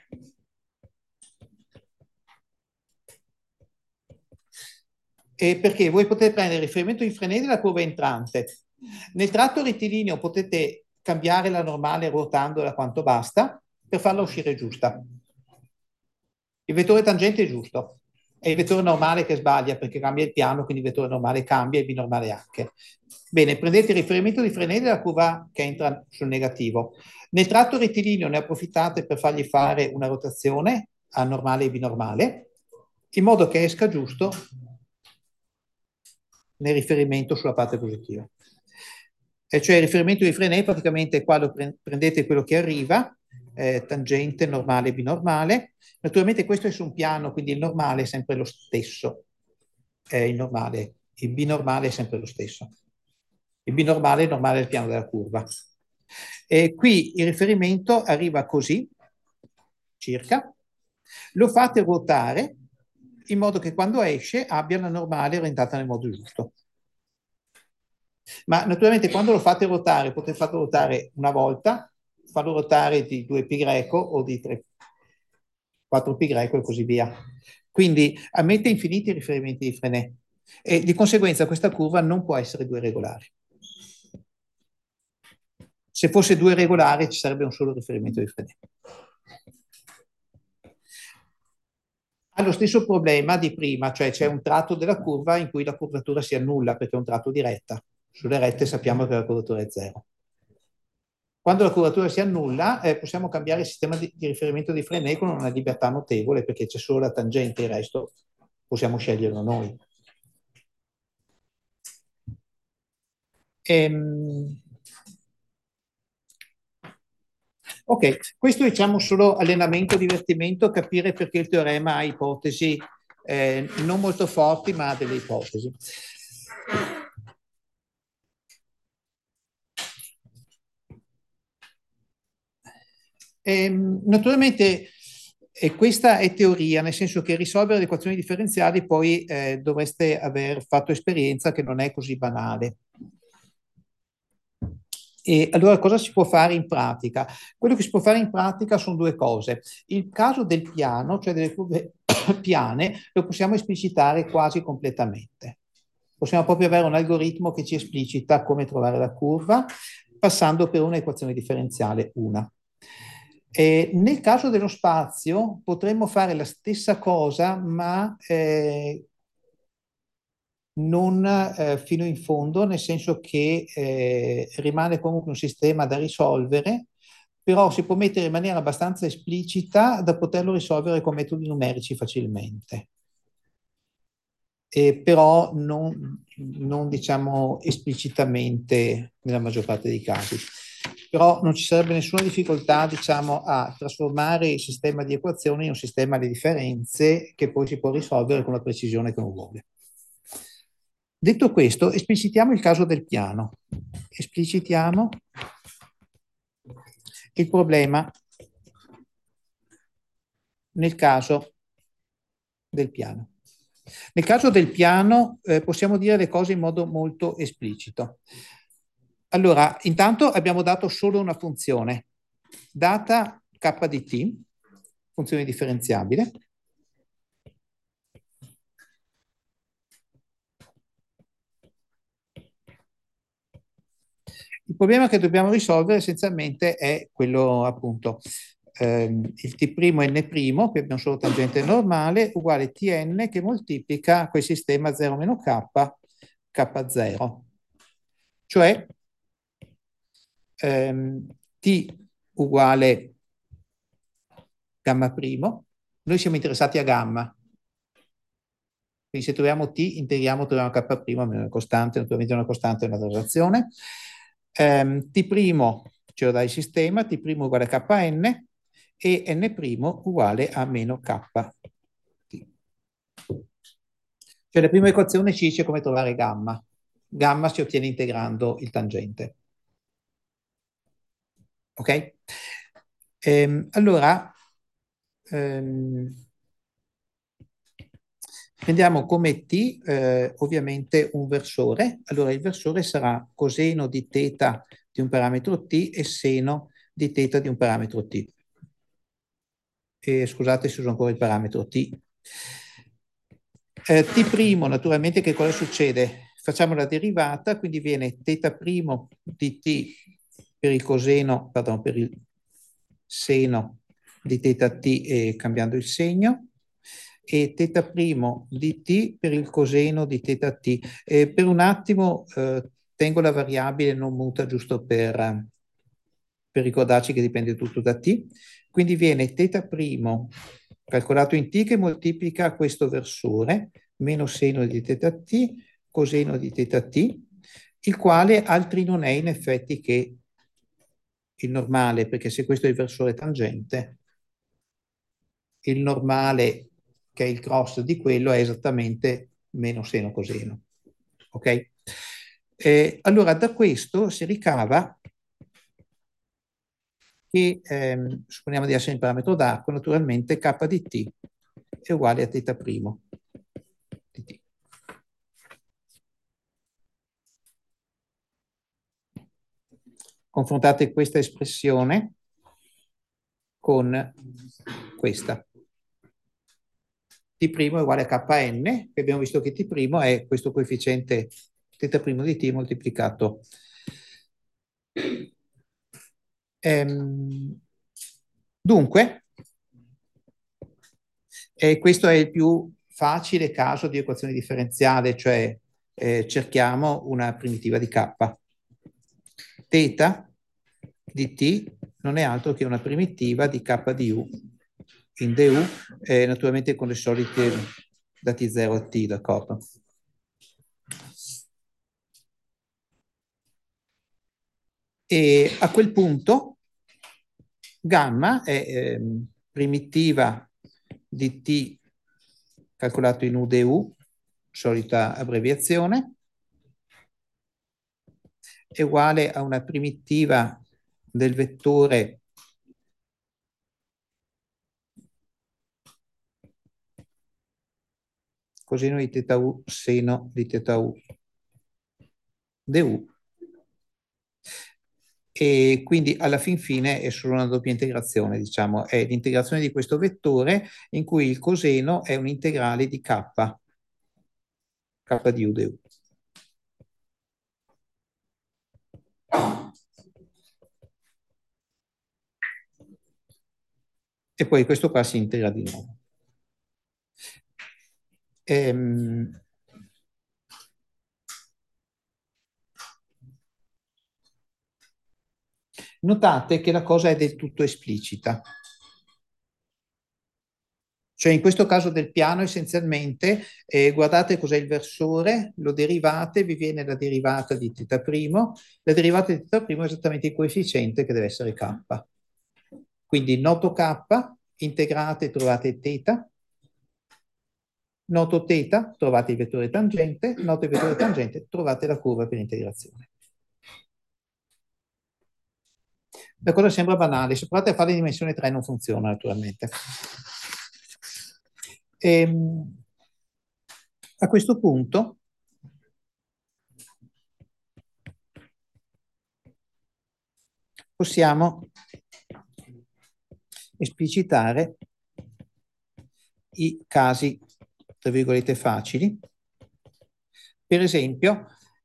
E perché voi potete prendere il riferimento di Frenet della curva entrante. Nel tratto rettilineo potete cambiare la normale ruotandola quanto basta per farla uscire giusta. Il vettore tangente è giusto, è il vettore normale che sbaglia perché cambia il piano, quindi il vettore normale cambia e il binormale anche. Bene, prendete il riferimento di Frenet della curva che entra sul negativo. Nel tratto rettilineo ne approfittate per fargli fare una rotazione a normale e binormale, in modo che esca giusto nel riferimento sulla parte positiva. E cioè il riferimento di Frenet praticamente qua lo prendete quello che arriva, tangente, normale, binormale. Naturalmente questo è su un piano, quindi il normale è sempre lo stesso. Il binormale è sempre lo stesso. Il binormale è il normale del piano della curva. E qui il riferimento arriva così, circa, lo fate ruotare in modo che quando esce abbia la normale orientata nel modo giusto. Ma naturalmente quando lo fate ruotare, potete farlo ruotare una volta, farlo ruotare di 2π greco o di 3, 4π greco e così via. Quindi ammette infiniti riferimenti di Frenet e di conseguenza questa curva non può essere due regolari. Se fosse due regolari ci sarebbe un solo riferimento di Frenet. Ha lo stesso problema di prima, cioè c'è un tratto della curva in cui la curvatura si annulla perché è un tratto di retta. Sulle rette sappiamo che la curvatura è zero. Quando la curvatura si annulla, possiamo cambiare il sistema di riferimento di Frenet con una libertà notevole perché c'è solo la tangente, il resto possiamo sceglierlo noi. Ok, questo diciamo solo allenamento, divertimento, capire perché il teorema ha ipotesi non molto forti, ma ha delle ipotesi. Naturalmente questa è teoria, nel senso che risolvere le equazioni differenziali poi dovreste aver fatto esperienza che non è così banale. E allora cosa si può fare in pratica? Quello che si può fare in pratica sono due cose. Il caso del piano, cioè delle curve piane, lo possiamo esplicitare quasi completamente. Possiamo proprio avere un algoritmo che ci esplicita come trovare la curva passando per un'equazione differenziale, una. E nel caso dello spazio potremmo fare la stessa cosa, ma non fino in fondo, nel senso che rimane comunque un sistema da risolvere, però si può mettere in maniera abbastanza esplicita da poterlo risolvere con metodi numerici facilmente. Però non diciamo esplicitamente nella maggior parte dei casi. Però non ci sarebbe nessuna difficoltà, diciamo, a trasformare il sistema di equazioni in un sistema di differenze che poi si può risolvere con la precisione che uno vuole. Detto questo, esplicitiamo il caso del piano. Esplicitiamo il problema nel caso del piano. Nel caso del piano possiamo dire le cose in modo molto esplicito. Allora, intanto abbiamo dato solo una funzione, data k di t, funzione differenziabile. Il problema che dobbiamo risolvere essenzialmente è quello appunto il t' n', qui abbiamo solo tangente normale, uguale tn che moltiplica quel sistema 0 meno k, k0. Cioè t uguale gamma primo, noi siamo interessati a gamma, quindi se troviamo t, integriamo, troviamo k primo, è una costante, naturalmente una costante è una relazione. T' ce lo dà il sistema, T' uguale a kn e n' uguale a meno k. Cioè la prima equazione ci dice come trovare gamma. Gamma si ottiene integrando il tangente. Ok? Allora, prendiamo come t ovviamente un versore. Allora il versore sarà coseno di θ di un parametro t e seno di θ di un parametro t. E scusate se uso ancora il parametro t. T', naturalmente, che cosa succede? Facciamo la derivata, quindi viene θ' di t per il coseno, pardon, per il seno di θt cambiando il segno, e θ' di t per il coseno di θt. Per un attimo tengo la variabile non muta giusto per ricordarci che dipende tutto da t. Quindi viene θ' calcolato in t che moltiplica questo versore, meno seno di θt, coseno di θt, il quale altri non è in effetti che il normale, perché se questo è il versore tangente, il normale, che è il cross di quello, è esattamente meno seno coseno. Ok? Allora, da questo si ricava che, supponiamo di essere in parametro d'arco, naturalmente k di t è uguale a θ' di t. confrontate questa espressione con questa. T' è uguale a Kn, che abbiamo visto che T' è questo coefficiente θ' di T moltiplicato. Dunque, questo è il più facile caso di equazione differenziale, cioè cerchiamo una primitiva di K. Θ di T non è altro che una primitiva di K di U in du, naturalmente con le solite da T0 a T, d'accordo? E a quel punto gamma è primitiva di T calcolato in U du, solita abbreviazione, è uguale a una primitiva del vettore coseno di θu seno di θu du. E quindi alla fin fine è solo una doppia integrazione, diciamo, è l'integrazione di questo vettore in cui il coseno è un integrale di k di u du. E poi questo qua si integra di nuovo. Notate che la cosa è del tutto esplicita. Cioè in questo caso del piano essenzialmente guardate cos'è il versore, lo derivate, vi viene la derivata di θ', la derivata di θ' è esattamente il coefficiente che deve essere k. Quindi noto k, integrate, trovate θ, noto θ, trovate il vettore tangente, noto il vettore tangente, trovate la curva per integrazione. La cosa sembra banale, se provate a fare dimensione 3 non funziona naturalmente. A questo punto possiamo esplicitare i casi, tra virgolette, facili. Per esempio,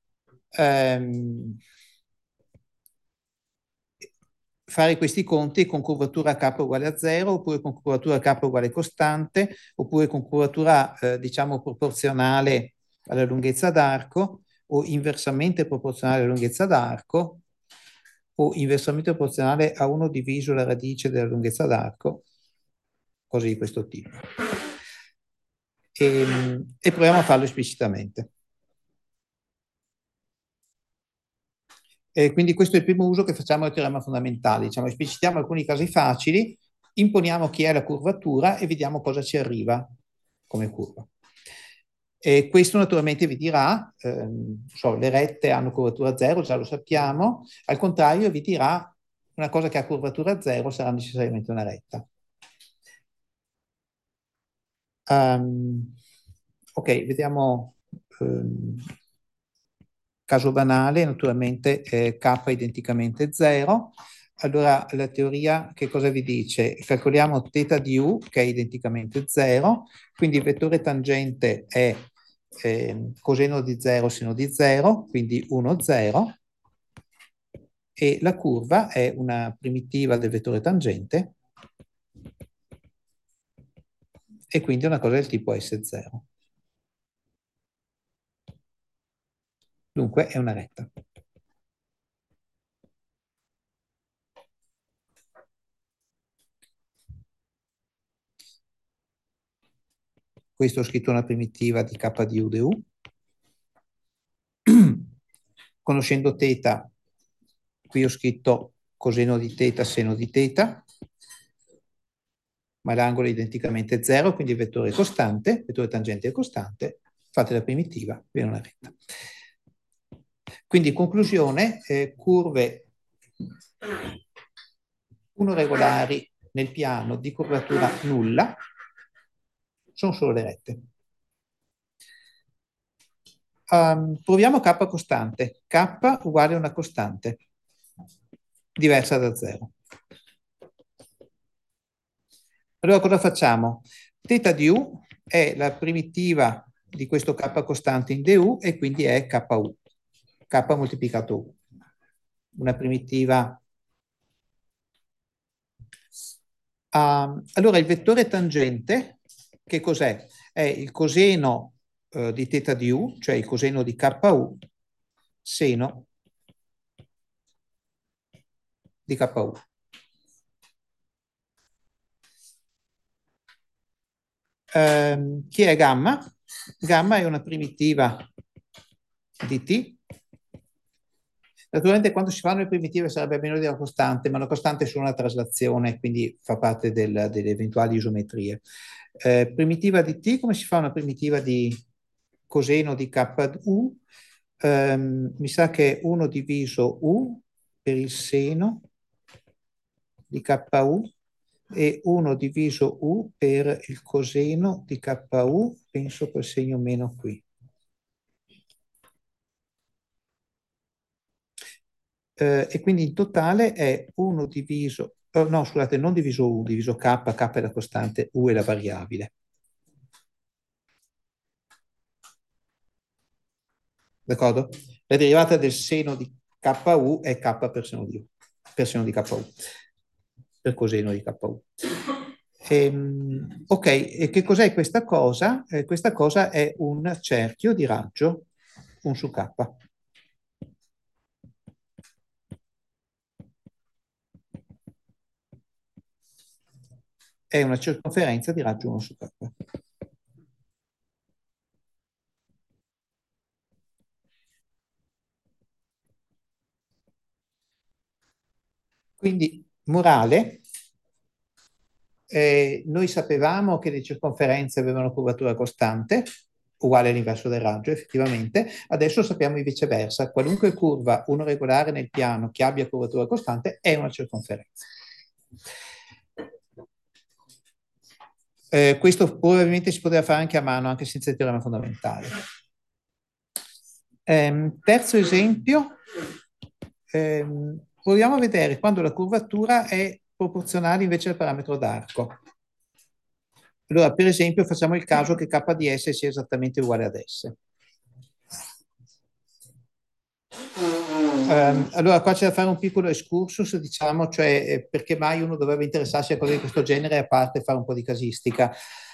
fare questi conti con curvatura K uguale a 0, oppure con curvatura K uguale costante, oppure con curvatura, diciamo, proporzionale alla lunghezza d'arco, o inversamente proporzionale alla lunghezza d'arco, o inversamente proporzionale a 1 diviso la radice della lunghezza d'arco, cose di questo tipo. E proviamo a farlo esplicitamente. Quindi questo è il primo uso che facciamo del teorema fondamentale. Diciamo, esplicitiamo alcuni casi facili, imponiamo chi è la curvatura e vediamo cosa ci arriva come curva. E questo naturalmente vi dirà, le rette hanno curvatura 0, già lo sappiamo, al contrario vi dirà una cosa che ha curvatura 0 sarà necessariamente una retta. Ok, vediamo caso banale, naturalmente k è identicamente 0. Allora la teoria che cosa vi dice? Calcoliamo θ di u che è identicamente 0, quindi il vettore tangente è coseno di 0 seno di 0, quindi 1, 0, e la curva è una primitiva del vettore tangente e quindi è una cosa del tipo S0. Dunque è una retta. Questo ho scritto una primitiva di k di u du. Conoscendo θ, qui ho scritto coseno di θ, seno di θ, ma l'angolo è identicamente 0, quindi il vettore è costante, il vettore tangente è costante, fate la primitiva, viene una retta. Quindi conclusione, curve 1 regolari nel piano di curvatura nulla sono solo le rette. Proviamo k costante. K uguale a una costante. diversa da 0. Allora cosa facciamo? Θ di U è la primitiva di questo K costante in du e quindi è KU, K moltiplicato U. Una primitiva. Allora il vettore tangente, che cos'è? È il coseno di θ di U, cioè il coseno di KU, seno di KU. Chi è gamma? Gamma è una primitiva di T. Naturalmente quando si fanno le primitive sarebbe meno di una costante, ma una costante è solo una traslazione, quindi fa parte delle eventuali isometrie. Primitiva di T, come si fa una primitiva di coseno di KU? Mi sa che è 1 diviso U per il seno di KU e 1 diviso U per il coseno di KU, penso col segno meno qui. E quindi in totale è 1 diviso, no scusate, non diviso U, diviso K, K è la costante, U è la variabile. D'accordo? La derivata del seno di KU è K per seno di U, per seno di KU, per coseno di KU. Ok, e che cos'è questa cosa? Questa cosa è un cerchio di raggio 1 su K. È una circonferenza di raggio 1 su K. Quindi, morale, noi sapevamo che le circonferenze avevano curvatura costante, uguale all'inverso del raggio, effettivamente. Adesso sappiamo il viceversa. Qualunque curva, uno regolare nel piano che abbia curvatura costante, è una circonferenza. Questo probabilmente si poteva fare anche a mano, anche senza il teorema fondamentale. Terzo esempio, proviamo a vedere quando la curvatura è proporzionale invece al parametro d'arco. Allora, per esempio, facciamo il caso che k di S sia esattamente uguale ad S. Allora, qua c'è da fare un piccolo excursus, diciamo, cioè perché mai uno dovrebbe interessarsi a cose di questo genere, a parte fare un po' di casistica.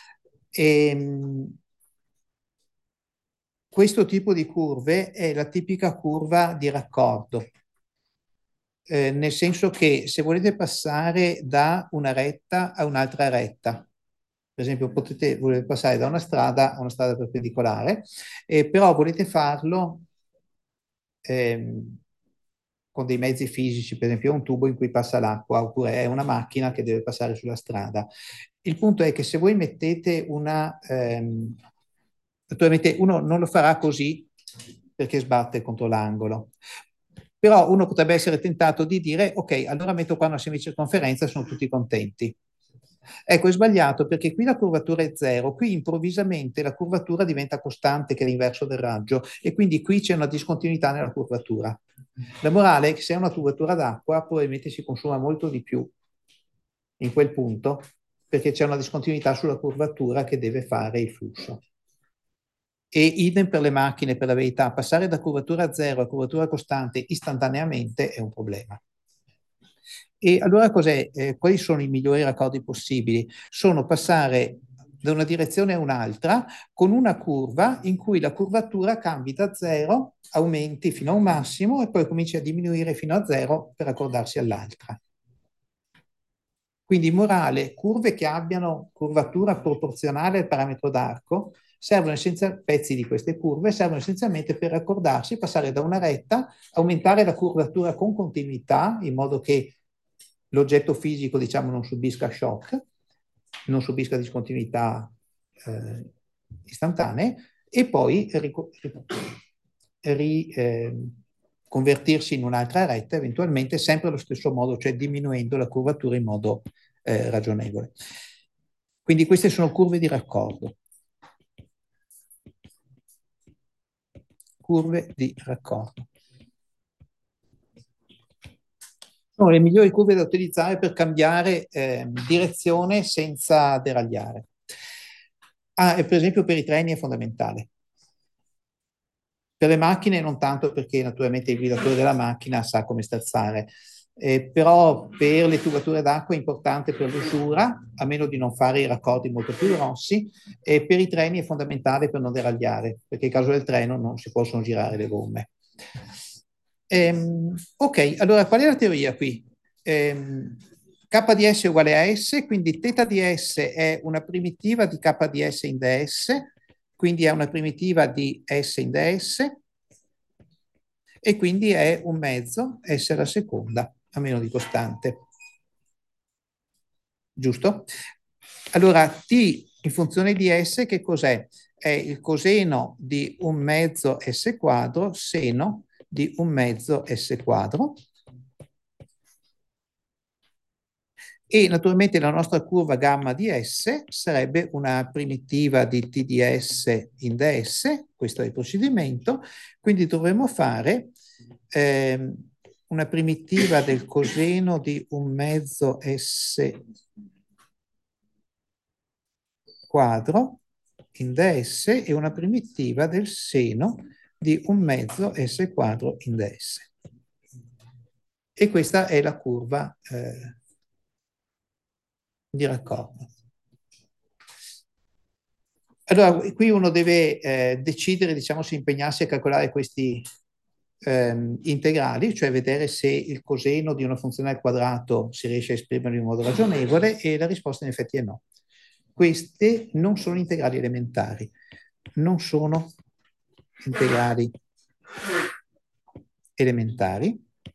Questo tipo di curve è la tipica curva di raccordo, nel senso che se volete passare da una retta a un'altra retta, per esempio volete passare da una strada a una strada perpendicolare, però volete farlo ehm, con dei mezzi fisici, per esempio un tubo in cui passa l'acqua, oppure è una macchina che deve passare sulla strada. Il punto è che se voi mettete naturalmente uno non lo farà così perché sbatte contro l'angolo. Però uno potrebbe essere tentato di dire, ok, allora metto qua una semicirconferenza e sono tutti contenti. Ecco, è sbagliato perché qui la curvatura è 0, qui improvvisamente la curvatura diventa costante, che è l'inverso del raggio, e quindi qui c'è una discontinuità nella curvatura. La morale è che se è una curvatura d'acqua, probabilmente si consuma molto di più in quel punto, perché c'è una discontinuità sulla curvatura che deve fare il flusso. E idem per le macchine, per la verità, passare da curvatura 0 a curvatura costante istantaneamente è un problema. E allora quali sono i migliori raccordi possibili? Sono passare da una direzione a un'altra con una curva in cui la curvatura cambi da 0, aumenti fino a un massimo e poi cominci a diminuire fino a 0 per accordarsi all'altra. Quindi morale, curve che abbiano curvatura proporzionale al parametro d'arco servono essenzialmente, pezzi di queste curve servono essenzialmente per raccordarsi, passare da una retta, aumentare la curvatura con continuità in modo che l'oggetto fisico, diciamo, non subisca shock, non subisca discontinuità istantanee e poi convertirsi in un'altra retta, eventualmente sempre allo stesso modo, cioè diminuendo la curvatura in modo ragionevole. Quindi queste sono curve di raccordo. Curve di raccordo. sono le migliori curve da utilizzare per cambiare direzione senza deragliare. Ah, e per esempio per i treni è fondamentale. Per le macchine non tanto perché naturalmente il guidatore della macchina sa come sterzare, però per le tubature d'acqua è importante per l'usura, a meno di non fare i raccordi molto più grossi, e per i treni è fondamentale per non deragliare, perché in caso del treno non si possono girare le gomme. Ok, allora qual è la teoria qui? K di S è uguale a S, quindi θ di S è una primitiva di K di S in ds, quindi è una primitiva di S in ds, e quindi è un mezzo S alla seconda, a meno di costante. Giusto? Allora, T in funzione di S che cos'è? È il coseno di un mezzo S quadro seno di un mezzo S quadro. E naturalmente la nostra curva gamma di S sarebbe una primitiva di T di S in ds, questo è il procedimento, quindi dovremmo fare una primitiva del coseno di un mezzo S quadro in ds e una primitiva del seno di un mezzo S quadro in ds. E questa è la curva di raccordo. Allora, qui uno deve decidere, diciamo, se impegnarsi a calcolare questi integrali, cioè vedere se il coseno di una funzione al quadrato si riesce a esprimere in modo ragionevole, e la risposta in effetti è no. Queste non sono integrali elementari, non sono integrali elementari,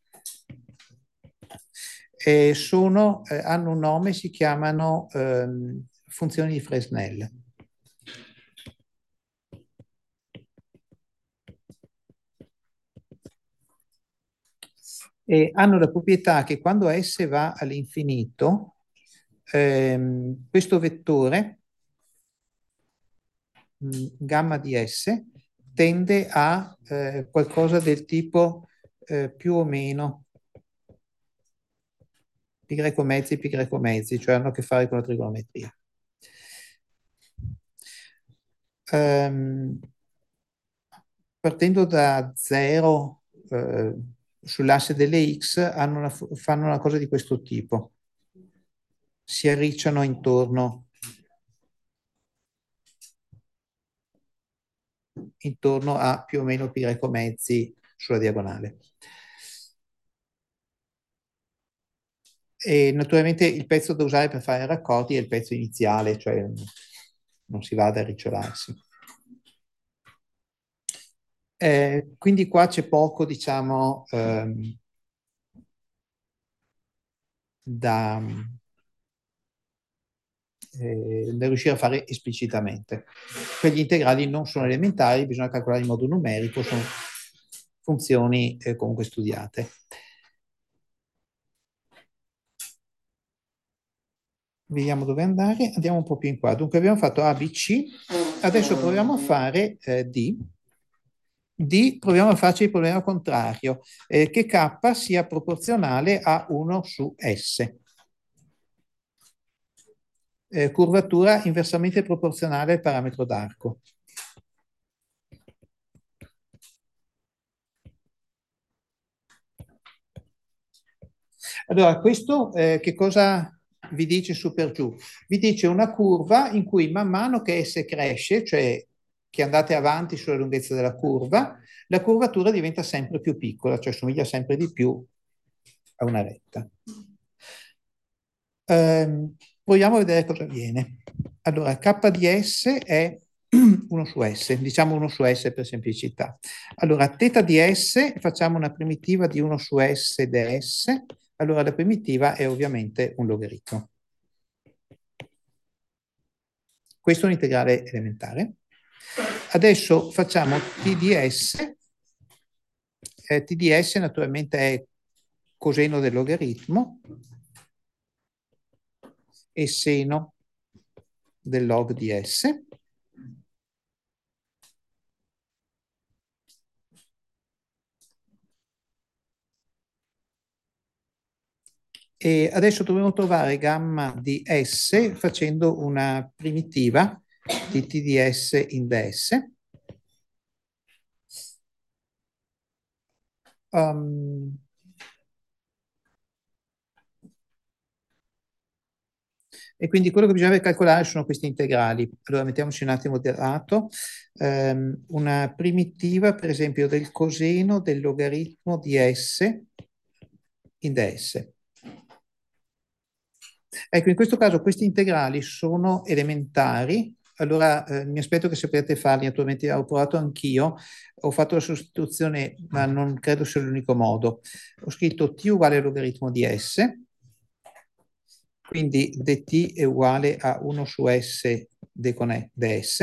hanno un nome, si chiamano funzioni di Fresnel. E hanno la proprietà che quando S va all'infinito, questo vettore gamma di S tende a qualcosa del tipo più o meno pi greco mezzi, cioè hanno a che fare con la trigonometria. Partendo da 0 sull'asse delle x fanno una cosa di questo tipo. Si arricciano intorno a più o meno pi greco mezzi sulla diagonale. E naturalmente il pezzo da usare per fare i raccordi è il pezzo iniziale, cioè non si va ad arricciolarsi. Quindi qua c'è poco, diciamo, da riuscire a fare esplicitamente. Quegli integrali non sono elementari, bisogna calcolare in modo numerico, sono funzioni comunque studiate. Vediamo dove andare, andiamo un po' più in qua. Dunque abbiamo fatto A, B, C, adesso proviamo a fare D. D, proviamo a farci il problema contrario, che K sia proporzionale a 1 su S. Curvatura inversamente proporzionale al parametro d'arco. Allora, questo che cosa vi dice su per giù? Vi dice una curva in cui man mano che S cresce, cioè che andate avanti sulla lunghezza della curva, la curvatura diventa sempre più piccola, cioè somiglia sempre di più a una retta. Proviamo a vedere cosa avviene. Allora, K di S è 1 su S, diciamo 1 su S per semplicità. Allora, θ di S, facciamo una primitiva di 1 su S ds, allora la primitiva è ovviamente un logaritmo. Questo è un integrale elementare. Adesso facciamo T di S. T di S naturalmente è coseno del logaritmo e seno del log di S. E adesso dobbiamo trovare gamma di S facendo una primitiva di T di S in ds. E quindi quello che bisogna calcolare sono questi integrali. Allora mettiamoci un attimo di lato. Una primitiva, per esempio, del coseno del logaritmo di S in ds. Ecco, in questo caso questi integrali sono elementari, allora mi aspetto che sappiate farli, naturalmente ho provato anch'io, ho fatto la sostituzione, ma non credo sia l'unico modo. Ho scritto t uguale al logaritmo di s, quindi dt è uguale a 1 su s d con ds,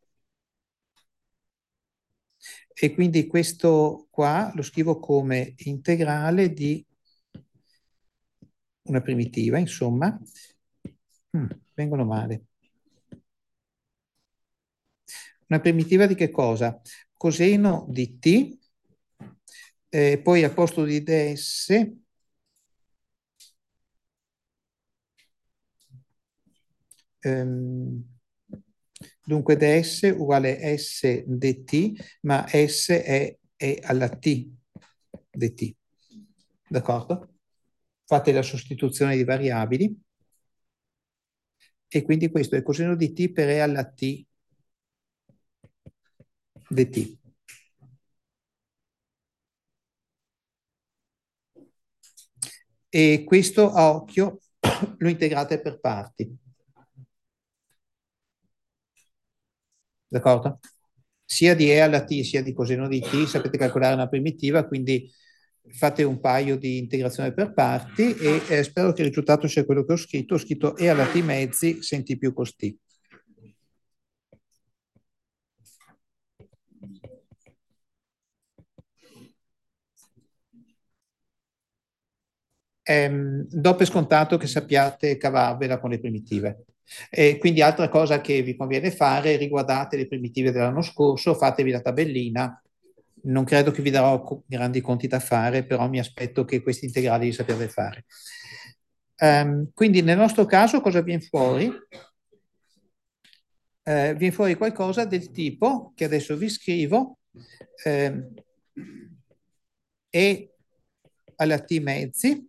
e quindi questo qua lo scrivo come integrale di una primitiva, insomma. Vengono male. Una primitiva di che cosa? Coseno di t, poi al posto di ds, dunque ds uguale s dt, ma s è alla t dt. D'accordo? Fate la sostituzione di variabili e quindi questo è coseno di t per e alla t dt. E questo a occhio lo integrate per parti. D'accordo? Sia di e alla t sia di coseno di t sapete calcolare una primitiva, quindi fate un paio di integrazione per parti e spero che il risultato sia quello che ho scritto. Ho scritto e alla t mezzi sen t più cos t. Do per scontato che sappiate cavarvela con le primitive. E quindi altra cosa che vi conviene fare, riguardate le primitive dell'anno scorso, fatevi la tabellina. Non credo che vi darò grandi conti da fare, però mi aspetto che questi integrali li sappiate fare. Quindi nel nostro caso cosa viene fuori? Viene fuori qualcosa del tipo, che adesso vi scrivo, e alla t mezzi.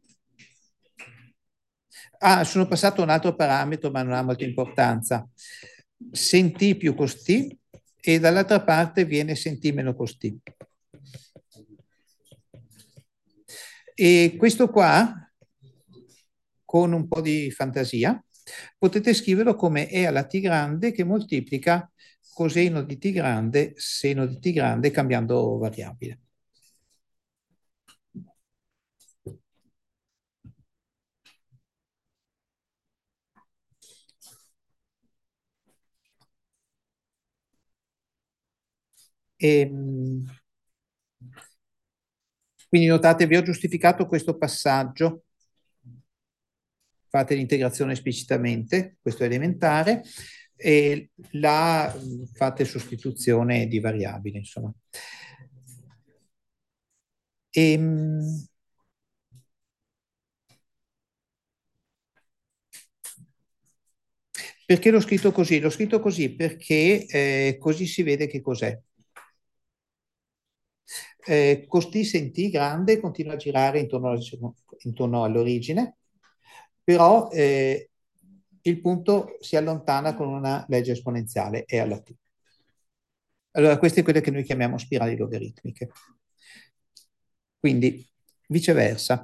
Sono passato a un altro parametro, ma non ha molta importanza. Sen t più cos t, e dall'altra parte viene sen t meno cos t. E questo qua, con un po' di fantasia, potete scriverlo come e alla t grande che moltiplica coseno di t grande, seno di t grande, cambiando variabile. Quindi notate, vi ho giustificato questo passaggio, fate l'integrazione esplicitamente, questo è elementare, e là fate sostituzione di variabili, insomma. Perché l'ho scritto così? L'ho scritto così perché così si vede che cos'è. Cos sen t grande continua a girare intorno all'origine, però il punto si allontana con una legge esponenziale, e alla t. Allora, queste sono quelle che noi chiamiamo spirali logaritmiche. Quindi, viceversa.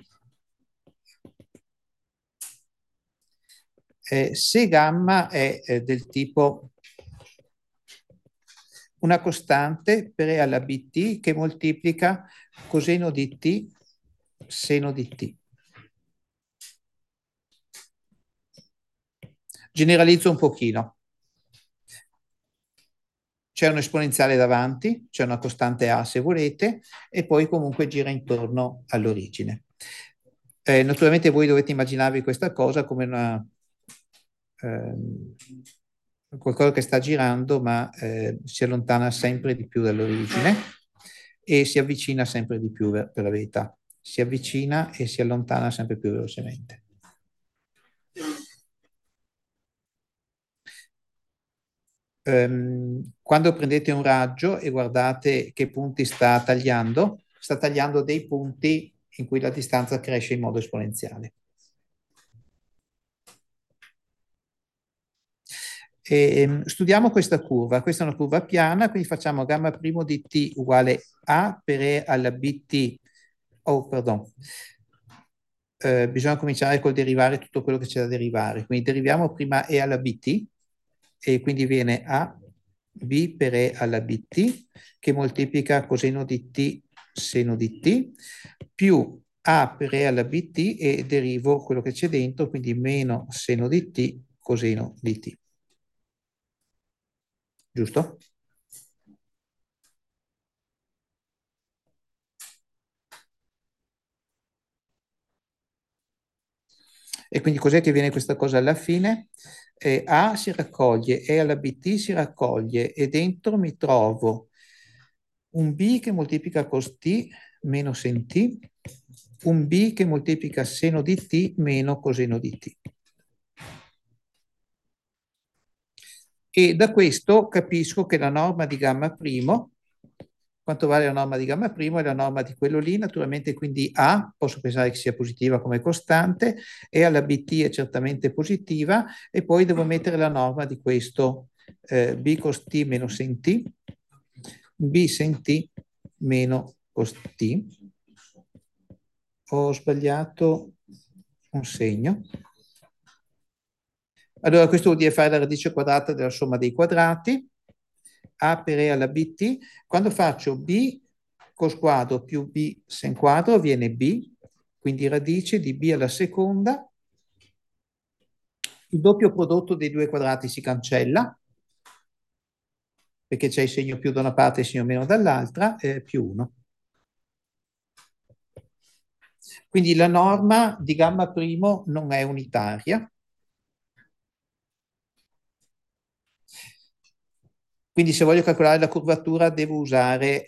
Se gamma è del tipo una costante per e alla bt che moltiplica coseno di t seno di t. Generalizzo un pochino. C'è un esponenziale davanti, c'è una costante a se volete, e poi comunque gira intorno all'origine. Naturalmente voi dovete immaginarvi questa cosa come qualcosa che sta girando, ma si allontana sempre di più dall'origine e si avvicina sempre di più per la verità. si avvicina e si allontana sempre più velocemente. Quando prendete un raggio e guardate che punti sta tagliando dei punti in cui la distanza cresce in modo esponenziale. Studiamo questa curva. Questa è una curva piana, quindi facciamo gamma primo di t uguale a per e alla bt. Oh, perdono. Bisogna cominciare col derivare tutto quello che c'è da derivare. Quindi deriviamo prima e alla bt e quindi viene a b per e alla bt che moltiplica coseno di t seno di t più a per e alla bt e derivo quello che c'è dentro, quindi meno seno di t coseno di t. Giusto? E quindi cos'è che viene questa cosa alla fine? A si raccoglie, E alla BT si raccoglie e dentro mi trovo un B che moltiplica cos T meno sen T, un B che moltiplica seno di T meno coseno di T. E da questo capisco che la norma di gamma primo, quanto vale la norma di gamma primo, è la norma di quello lì, naturalmente quindi A, posso pensare che sia positiva come costante, e alla BT è certamente positiva, e poi devo mettere la norma di questo, B cos T meno sen T, B sen T meno cos T. Ho sbagliato un segno. Allora questo vuol dire fare la radice quadrata della somma dei quadrati, A per E alla BT. Quando faccio B cos quadro più B sen quadro viene B, quindi radice di B alla seconda. Il doppio prodotto dei due quadrati si cancella, perché c'è il segno più da una parte e il segno meno dall'altra, più 1. Quindi la norma di gamma primo non è unitaria. Quindi se voglio calcolare la curvatura devo usare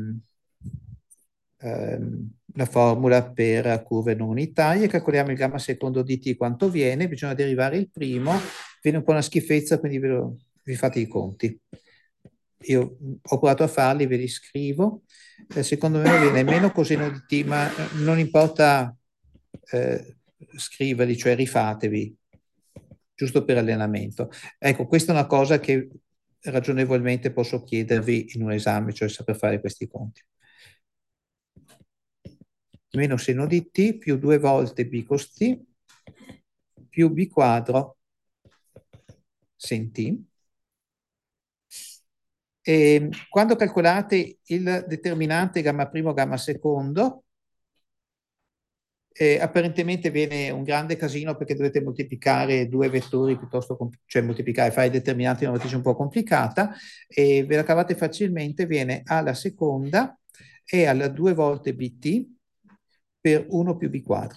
la formula per curve non unitarie, calcoliamo il gamma secondo di t quanto viene, bisogna derivare il primo, viene un po' una schifezza, quindi vi fate i conti. Io ho provato a farli, ve li scrivo. Secondo me viene meno coseno di t, ma non importa scriverli, cioè rifatevi, giusto per allenamento. Ecco, questa è una cosa che ragionevolmente posso chiedervi in un esame, cioè saper fare questi conti. Meno seno di t più 2 volte b cos t più b quadro sen t. E quando calcolate il determinante gamma primo gamma secondo, apparentemente viene un grande casino perché dovete moltiplicare due vettori piuttosto, cioè moltiplicare, fare i determinanti in una matrice un po' complicata, e ve la cavate facilmente, viene A alla seconda e alla 2 volte bt per 1 più b quadro.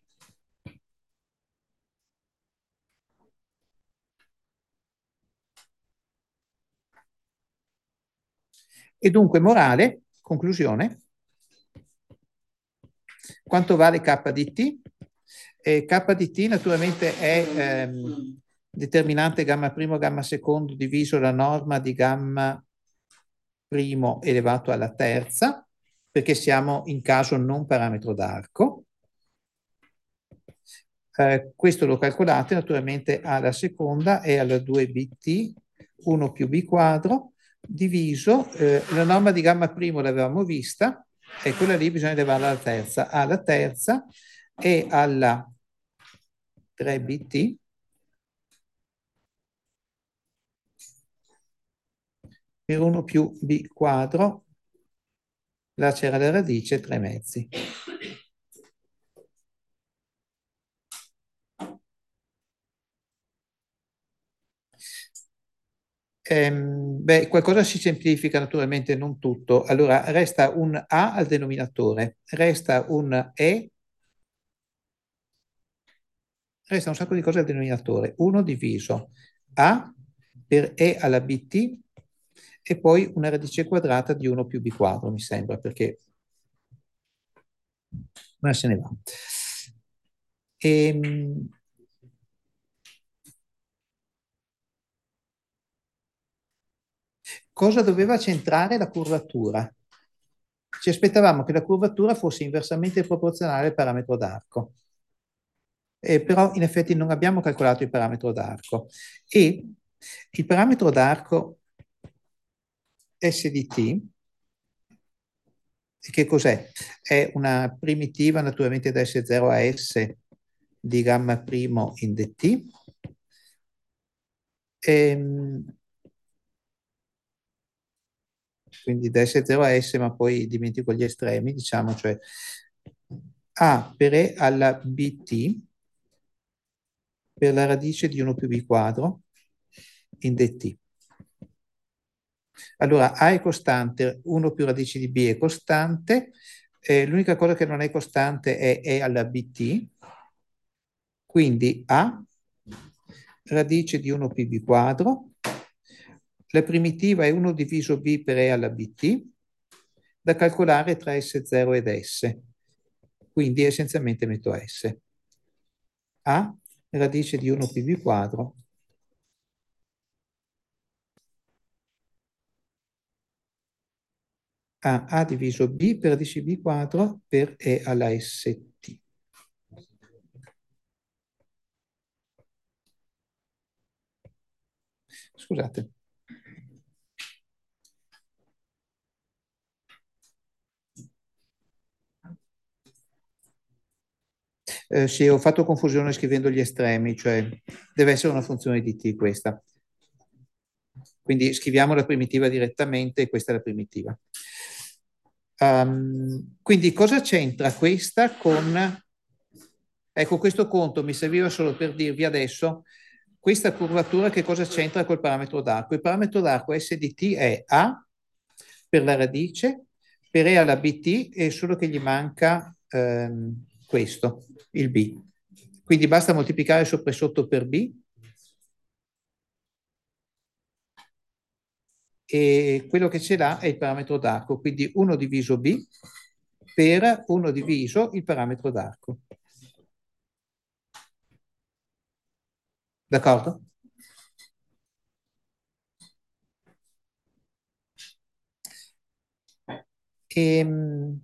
E dunque, morale, conclusione, quanto vale k di t? K di t naturalmente è determinante gamma primo gamma secondo diviso la norma di gamma primo elevato alla terza, perché siamo in caso non parametro d'arco. Questo lo calcolate naturalmente alla seconda è alla 2bt 1 più b quadro diviso la norma di gamma primo l'avevamo vista e quella lì bisogna levarla alla terza. Alla terza è alla 3bt per 1 più b quadro, là c'era la radice 3 mezzi. Beh, qualcosa si semplifica naturalmente, non tutto. Allora, resta un A al denominatore, resta un E, resta un sacco di cose al denominatore. 1 diviso A per E alla BT e poi una radice quadrata di 1 più B quadro, mi sembra, perché ma se ne va. Ehm, Cosa doveva centrare la curvatura? Ci aspettavamo che la curvatura fosse inversamente proporzionale al parametro d'arco. Però in effetti non abbiamo calcolato il parametro d'arco e il parametro d'arco S di t, che cos'è? È una primitiva naturalmente da S0 a S di gamma primo in dt. Ehm, quindi da S0 a S, ma poi dimentico gli estremi, diciamo, cioè A per E alla BT per la radice di 1 più B quadro in dt. Allora, A è costante, 1 più radice di B è costante, l'unica cosa che non è costante è E alla BT, quindi A radice di 1 più B quadro, la primitiva è 1 diviso B per E alla BT, da calcolare tra S0 ed S, quindi essenzialmente metto S. A radice di 1 più B quadro A diviso B per radice B quadro per E alla ST. Scusate. Sì, ho fatto confusione scrivendo gli estremi, cioè deve essere una funzione di t questa. Quindi scriviamo la primitiva direttamente e questa è la primitiva. Quindi cosa c'entra questa con... Ecco, questo conto mi serviva solo per dirvi adesso questa curvatura che cosa c'entra col parametro d'arco. Il parametro d'arco S di t è A per la radice, per E alla BT è solo che gli manca questo, il B. Quindi basta moltiplicare sopra e sotto per B e quello che ce l'ha è il parametro d'arco, quindi 1 diviso B per 1 diviso il parametro d'arco. D'accordo? Ehm,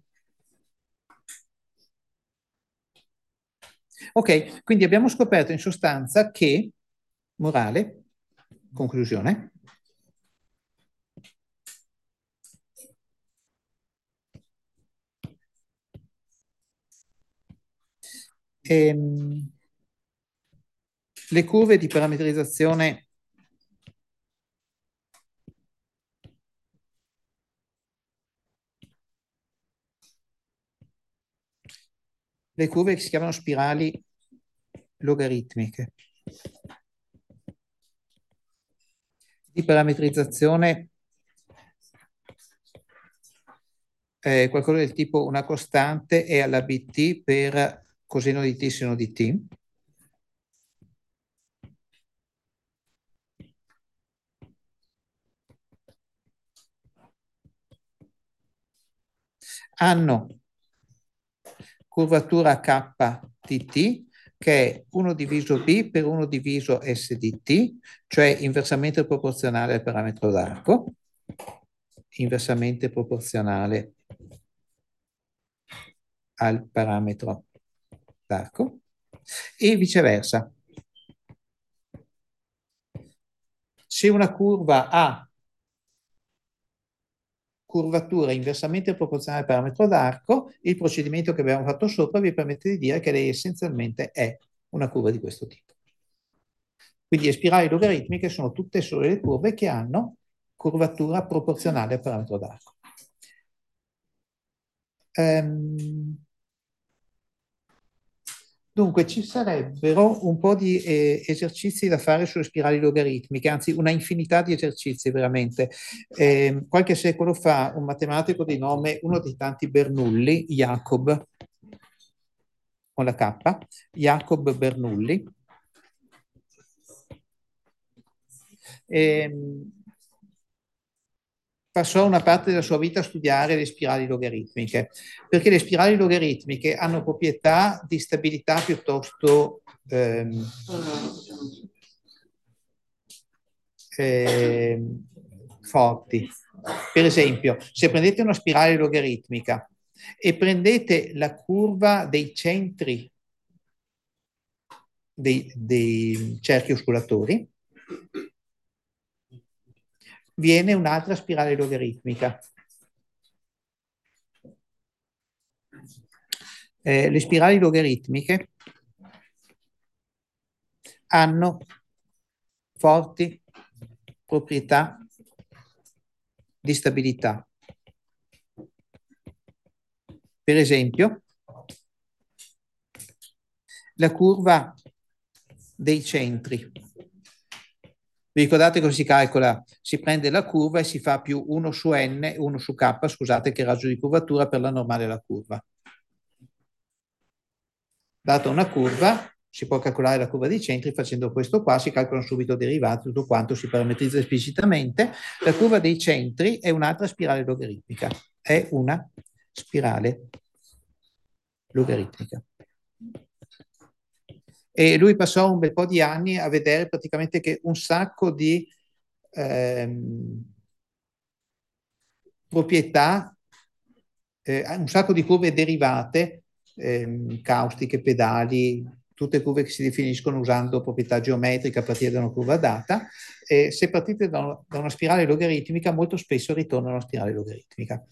ok, quindi abbiamo scoperto in sostanza che, morale, conclusione, ehm, le curve di parametrizzazione le curve che si chiamano spirali logaritmiche di parametrizzazione qualcosa del tipo una costante è alla bt per coseno di t seno di t. Hanno curvatura k di t che è 1 diviso b per 1 diviso s di t, cioè inversamente proporzionale al parametro d'arco, inversamente proporzionale al parametro d'arco, e viceversa. Se una curva ha curvatura inversamente proporzionale al parametro d'arco, il procedimento che abbiamo fatto sopra vi permette di dire che lei essenzialmente è una curva di questo tipo. Quindi le spirali logaritmiche sono tutte solo le curve che hanno curvatura proporzionale al parametro d'arco. Dunque ci sarebbero un po' di esercizi da fare sulle spirali logaritmiche, anzi una infinità di esercizi veramente. Qualche secolo fa un matematico di nome, uno dei tanti Bernoulli, Jacob, con la K, Jacob Bernoulli, ehm, passò una parte della sua vita a studiare le spirali logaritmiche, perché le spirali logaritmiche hanno proprietà di stabilità piuttosto forti. Per esempio, se prendete una spirale logaritmica e prendete la curva dei centri dei cerchi osculatori, viene un'altra spirale logaritmica. Le spirali logaritmiche hanno forti proprietà di stabilità. Per esempio, la curva dei centri. Vi ricordate cosa si calcola? Si prende la curva e si fa più 1 su n, 1 su k, scusate, che è il raggio di curvatura per la normale della curva. Data una curva, si può calcolare la curva dei centri facendo questo qua, si calcolano subito derivati, tutto quanto si parametrizza esplicitamente. La curva dei centri è un'altra spirale logaritmica, è una spirale logaritmica. E lui passò un bel po' di anni a vedere praticamente che un sacco di proprietà, un sacco di curve derivate, caustiche, pedali, tutte curve che si definiscono usando proprietà geometriche a partire da una curva data. Se partite da una spirale logaritmica, molto spesso ritorna a una spirale logaritmica.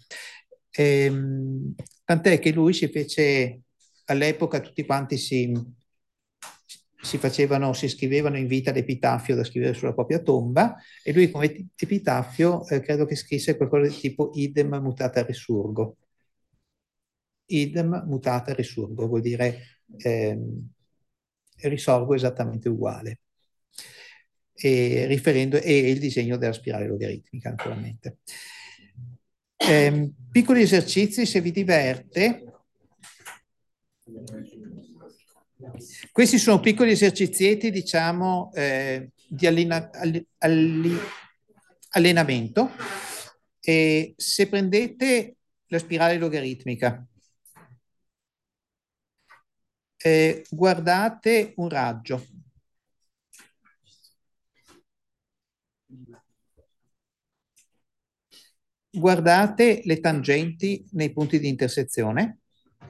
Tant'è che lui si fece, all'epoca tutti quanti si scrivevano in vita l'epitafio da scrivere sulla propria tomba, e lui come epitafio credo che scrisse qualcosa di tipo idem mutata resurgo. Idem mutata resurgo vuol dire risorgo esattamente uguale, e il disegno della spirale logaritmica naturalmente. Piccoli esercizi, se vi diverte. Questi sono piccoli esercizietti, diciamo, di allenamento. E se prendete la spirale logaritmica, guardate un raggio. Guardate le tangenti nei punti di intersezione.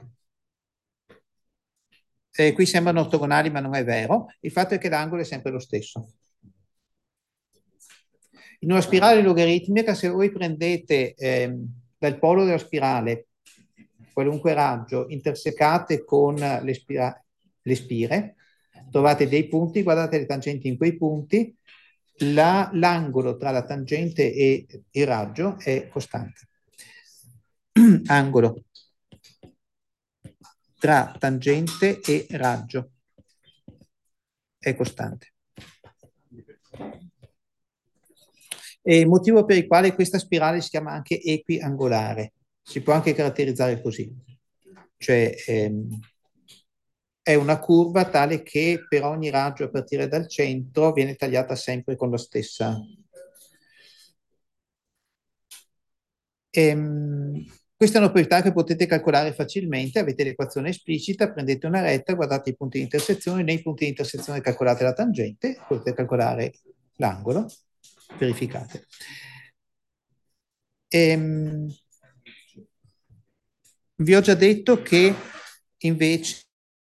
Qui sembrano ortogonali, ma non è vero. Il fatto è che l'angolo è sempre lo stesso. In una spirale logaritmica, se voi prendete dal polo della spirale qualunque raggio, intersecate con le spire, trovate dei punti, guardate le tangenti in quei punti, l'angolo tra la tangente e il raggio è costante. Angolo tra tangente e raggio è costante. E il motivo per il quale questa spirale si chiama anche equiangolare, si può anche caratterizzare così, cioè è una curva tale che per ogni raggio a partire dal centro viene tagliata sempre con la stessa. Questa è una proprietà che potete calcolare facilmente, avete l'equazione esplicita, prendete una retta, guardate i punti di intersezione, nei punti di intersezione calcolate la tangente, potete calcolare l'angolo, verificate. Vi ho già detto che invece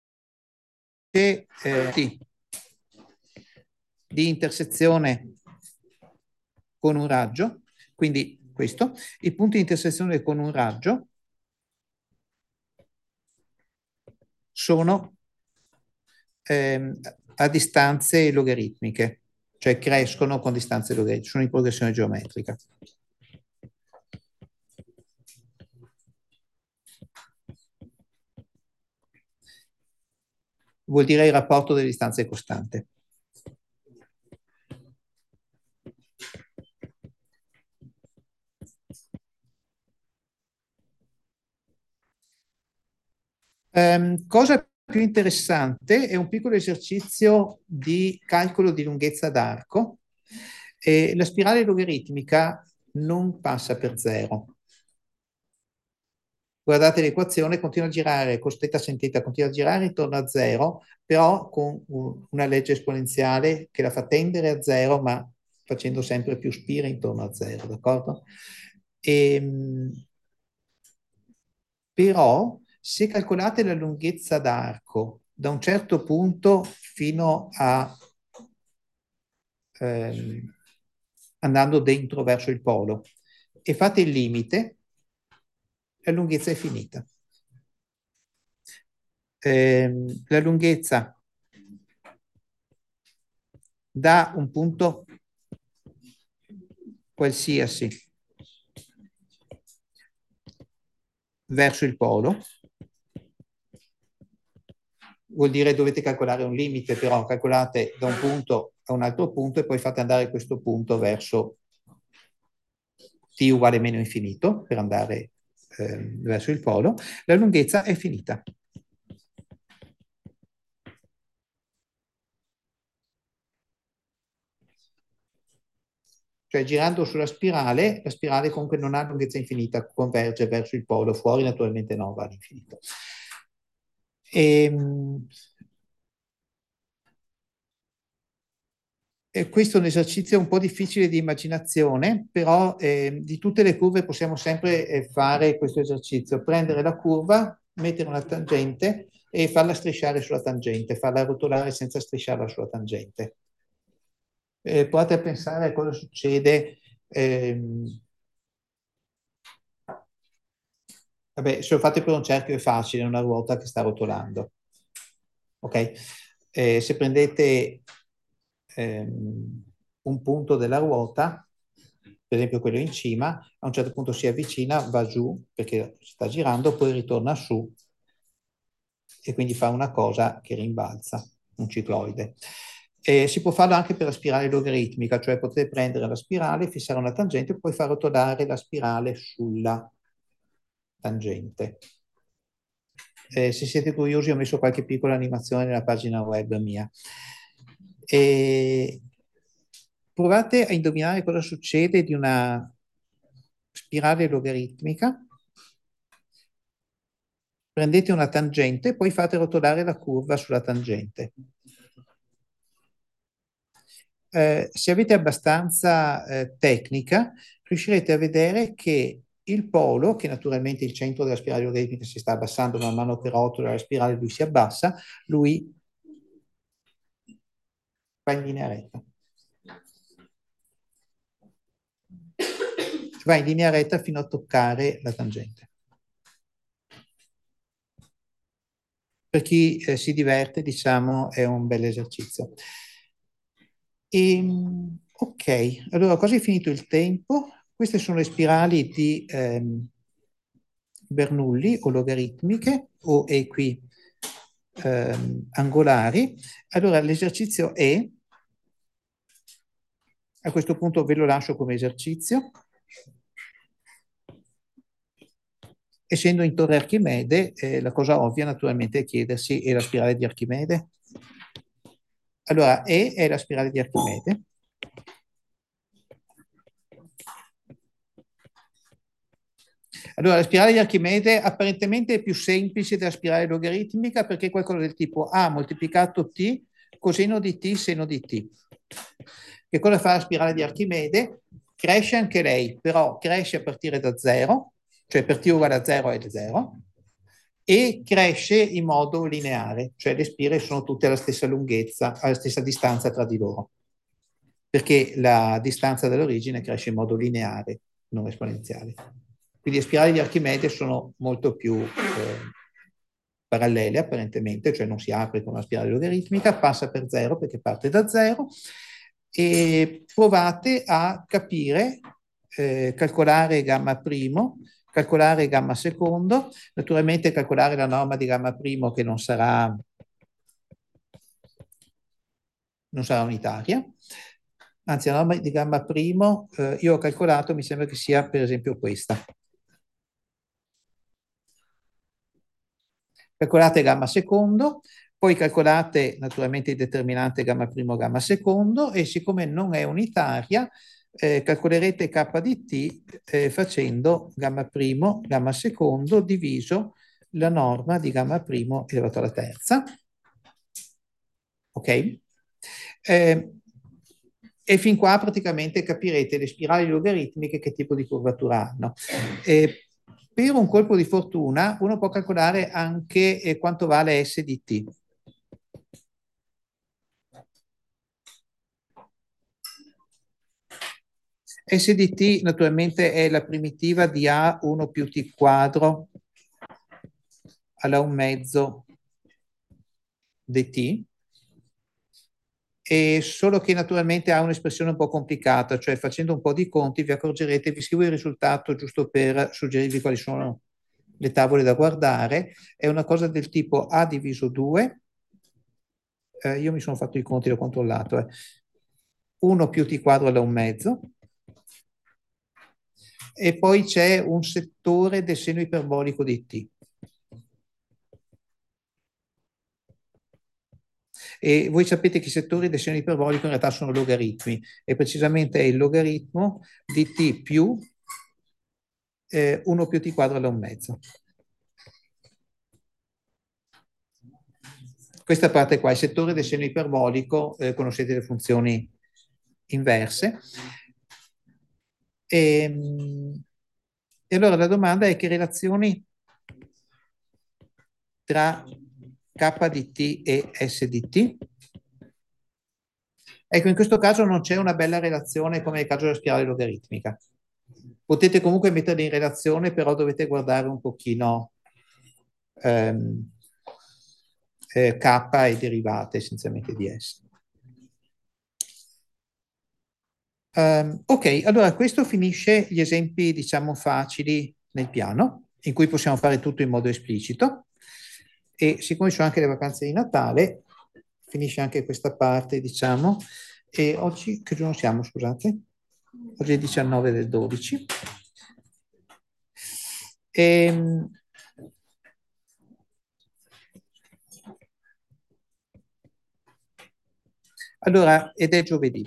di intersezione con un raggio, quindi questo, i punti di intersezione con un raggio sono a distanze logaritmiche, cioè crescono con distanze logaritmiche, sono in progressione geometrica. Vuol dire il rapporto delle distanze costante. Cosa più interessante è un piccolo esercizio di calcolo di lunghezza d'arco. La spirale logaritmica non passa per 0. Guardate l'equazione, continua a girare, cos θ continua a girare intorno a 0, però con una legge esponenziale che la fa tendere a 0, ma facendo sempre più spire intorno a 0, d'accordo? Però, se calcolate la lunghezza d'arco da un certo punto fino a andando dentro verso il polo e fate il limite, la lunghezza è finita. La lunghezza da un punto qualsiasi verso il polo vuol dire dovete calcolare un limite, però calcolate da un punto a un altro punto e poi fate andare questo punto verso t uguale meno infinito per andare verso il polo, la lunghezza è finita. Cioè girando sulla spirale, la spirale comunque non ha lunghezza infinita, converge verso il polo, fuori naturalmente no, va all'infinito. Questo è un esercizio un po' difficile di immaginazione, però di tutte le curve possiamo sempre fare questo esercizio, prendere la curva, mettere una tangente e farla strisciare sulla tangente, farla rotolare senza strisciarla sulla tangente. Provate a pensare a cosa succede. Vabbè, se lo fate per un cerchio è facile, è una ruota che sta rotolando. Ok? Se prendete un punto della ruota, per esempio quello in cima, a un certo punto si avvicina, va giù perché sta girando, poi ritorna su e quindi fa una cosa che rimbalza, un cicloide. Si può farlo anche per la spirale logaritmica, cioè potete prendere la spirale, fissare una tangente e poi far rotolare la spirale sulla tangente. Se siete curiosi ho messo qualche piccola animazione nella pagina web mia. Provate a indovinare cosa succede di una spirale logaritmica. Prendete una tangente e poi fate rotolare la curva sulla tangente. Se avete abbastanza tecnica, riuscirete a vedere che il polo, che naturalmente il centro della spirale logaritmica si sta abbassando man mano che rotola la spirale, lui si abbassa, lui va in linea retta. Va in linea retta fino a toccare la tangente. Per chi si diverte, diciamo, è un bel esercizio. Ok, allora quasi finito il tempo. Queste sono le spirali di Bernoulli o logaritmiche o equi angolari. Allora l'esercizio è, a questo punto ve lo lascio come esercizio. Essendo in torre Archimede, la cosa ovvia naturalmente è chiedersi, è la spirale di Archimede? Allora, E è la spirale di Archimede. Allora, la spirale di Archimede apparentemente è più semplice della spirale logaritmica perché è qualcosa del tipo A moltiplicato T, coseno di T, seno di T. Che cosa fa la spirale di Archimede? Cresce anche lei, però cresce a partire da 0, cioè per T uguale a 0 è 0, e cresce in modo lineare, cioè le spire sono tutte alla stessa lunghezza, alla stessa distanza tra di loro, perché la distanza dall'origine cresce in modo lineare, non esponenziale. Quindi le spirali di Archimede sono molto più parallele apparentemente, cioè non si apre con una spirale logaritmica, passa per 0 perché parte da 0 e provate a capire, calcolare gamma primo, calcolare gamma secondo, naturalmente calcolare la norma di gamma primo che non sarà unitaria, anzi la norma di gamma primo io ho calcolato, mi sembra che sia per esempio questa. Calcolate gamma secondo, poi calcolate naturalmente il determinante gamma primo, gamma secondo e siccome non è unitaria, calcolerete k di t facendo gamma primo, gamma secondo diviso la norma di gamma primo elevato alla terza. Ok? E fin qua praticamente capirete le spirali logaritmiche che tipo di curvatura hanno. Per un colpo di fortuna uno può calcolare anche quanto vale S di t. S di t naturalmente è la primitiva di A1 più t quadro alla 1 mezzo dt, e solo che naturalmente ha un'espressione un po' complicata, cioè facendo un po' di conti vi accorgerete, vi scrivo il risultato giusto per suggerirvi quali sono le tavole da guardare, è una cosa del tipo A diviso 2, io mi sono fatto i conti, l'ho controllato, 1 più t quadro alla 1 mezzo, e poi c'è un settore del seno iperbolico di t. E voi sapete che i settori del seno iperbolico in realtà sono logaritmi, e precisamente è il logaritmo di t più 1 più t quadro alla 1 mezzo. Questa parte qua, il settore del seno iperbolico, conoscete le funzioni inverse. E allora la domanda è: che relazioni tra k di t e s di t? Ecco, in questo caso non c'è una bella relazione come nel caso della spirale logaritmica. Potete comunque metterle in relazione, però dovete guardare un pochino k e derivate essenzialmente di S. Ok, allora questo finisce gli esempi, diciamo, facili nel piano, in cui possiamo fare tutto in modo esplicito. E siccome ci sono anche le vacanze di Natale, finisce anche questa parte, diciamo. E oggi, che giorno siamo, scusate? Oggi è 19 del 12. Ehm, allora, ed è giovedì.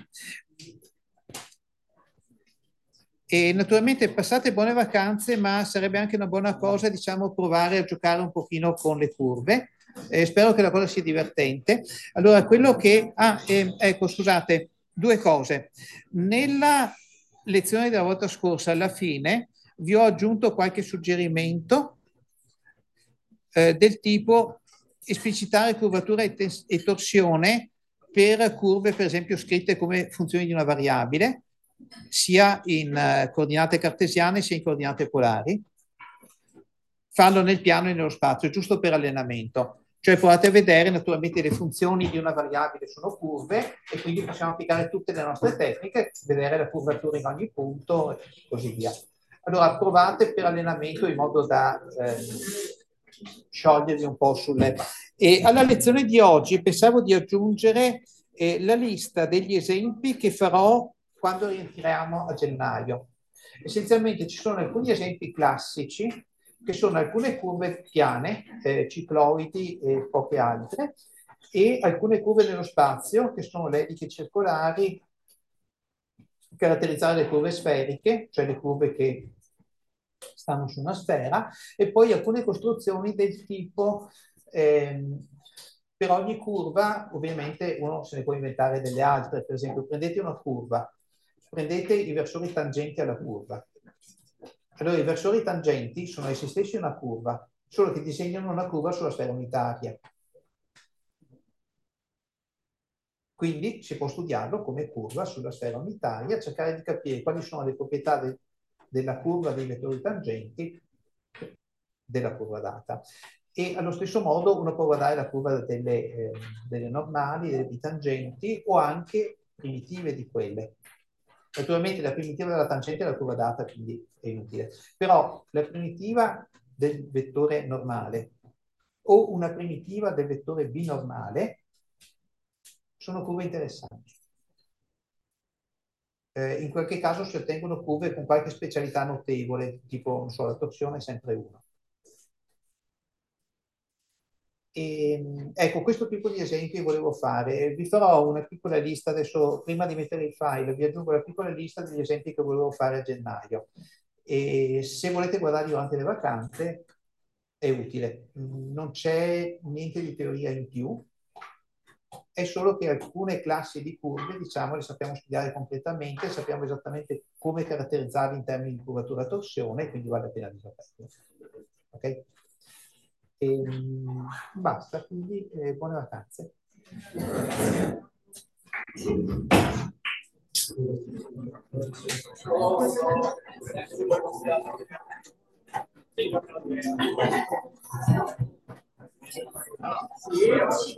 E naturalmente passate buone vacanze, ma sarebbe anche una buona cosa, diciamo, provare a giocare un pochino con le curve. Spero che la cosa sia divertente. Allora, quello che... ecco, scusate, due cose. Nella lezione della volta scorsa, alla fine, vi ho aggiunto qualche suggerimento del tipo esplicitare curvatura e torsione per curve, per esempio, scritte come funzioni di una variabile, sia in coordinate cartesiane sia in coordinate polari. Farlo nel piano e nello spazio, giusto per allenamento. Cioè provate a vedere, naturalmente le funzioni di una variabile sono curve, e quindi possiamo applicare tutte le nostre tecniche, vedere la curvatura in ogni punto e così via. Allora provate per allenamento in modo da sciogliervi un po' sulle... E alla lezione di oggi pensavo di aggiungere la lista degli esempi che farò quando rientriamo a gennaio. Essenzialmente ci sono alcuni esempi classici, che sono alcune curve piane, cicloidi e poche altre, e alcune curve nello spazio, che sono le eliche circolari, caratterizzare le curve sferiche, cioè le curve che stanno su una sfera, e poi alcune costruzioni del tipo, per ogni curva ovviamente uno se ne può inventare delle altre. Per esempio, prendete una curva, prendete i versori tangenti alla curva. Allora i versori tangenti sono essi stessi una curva, solo che disegnano una curva sulla sfera unitaria. Quindi si può studiarlo come curva sulla sfera unitaria, cercare di capire quali sono le proprietà della curva dei vettori tangenti della curva data. E allo stesso modo uno può guardare la curva delle normali, delle tangenti, o anche primitive di quelle. Naturalmente la primitiva della tangente è la curva data, quindi è inutile. Però la primitiva del vettore normale o una primitiva del vettore binormale sono curve interessanti. In qualche caso si ottengono curve con qualche specialità notevole, tipo, non so, la torsione è sempre 1. Ecco, questo tipo di esempi volevo fare. Vi farò una piccola lista adesso, prima di mettere il file, vi aggiungo la piccola lista degli esempi che volevo fare a gennaio. E se volete guardare durante le vacanze, è utile. Non c'è niente di teoria in più, è solo che alcune classi di curve, diciamo, le sappiamo studiare completamente, sappiamo esattamente come caratterizzarle in termini di curvatura torsione, quindi vale la pena di saperlo. Ok? Basta, quindi buone vacanze.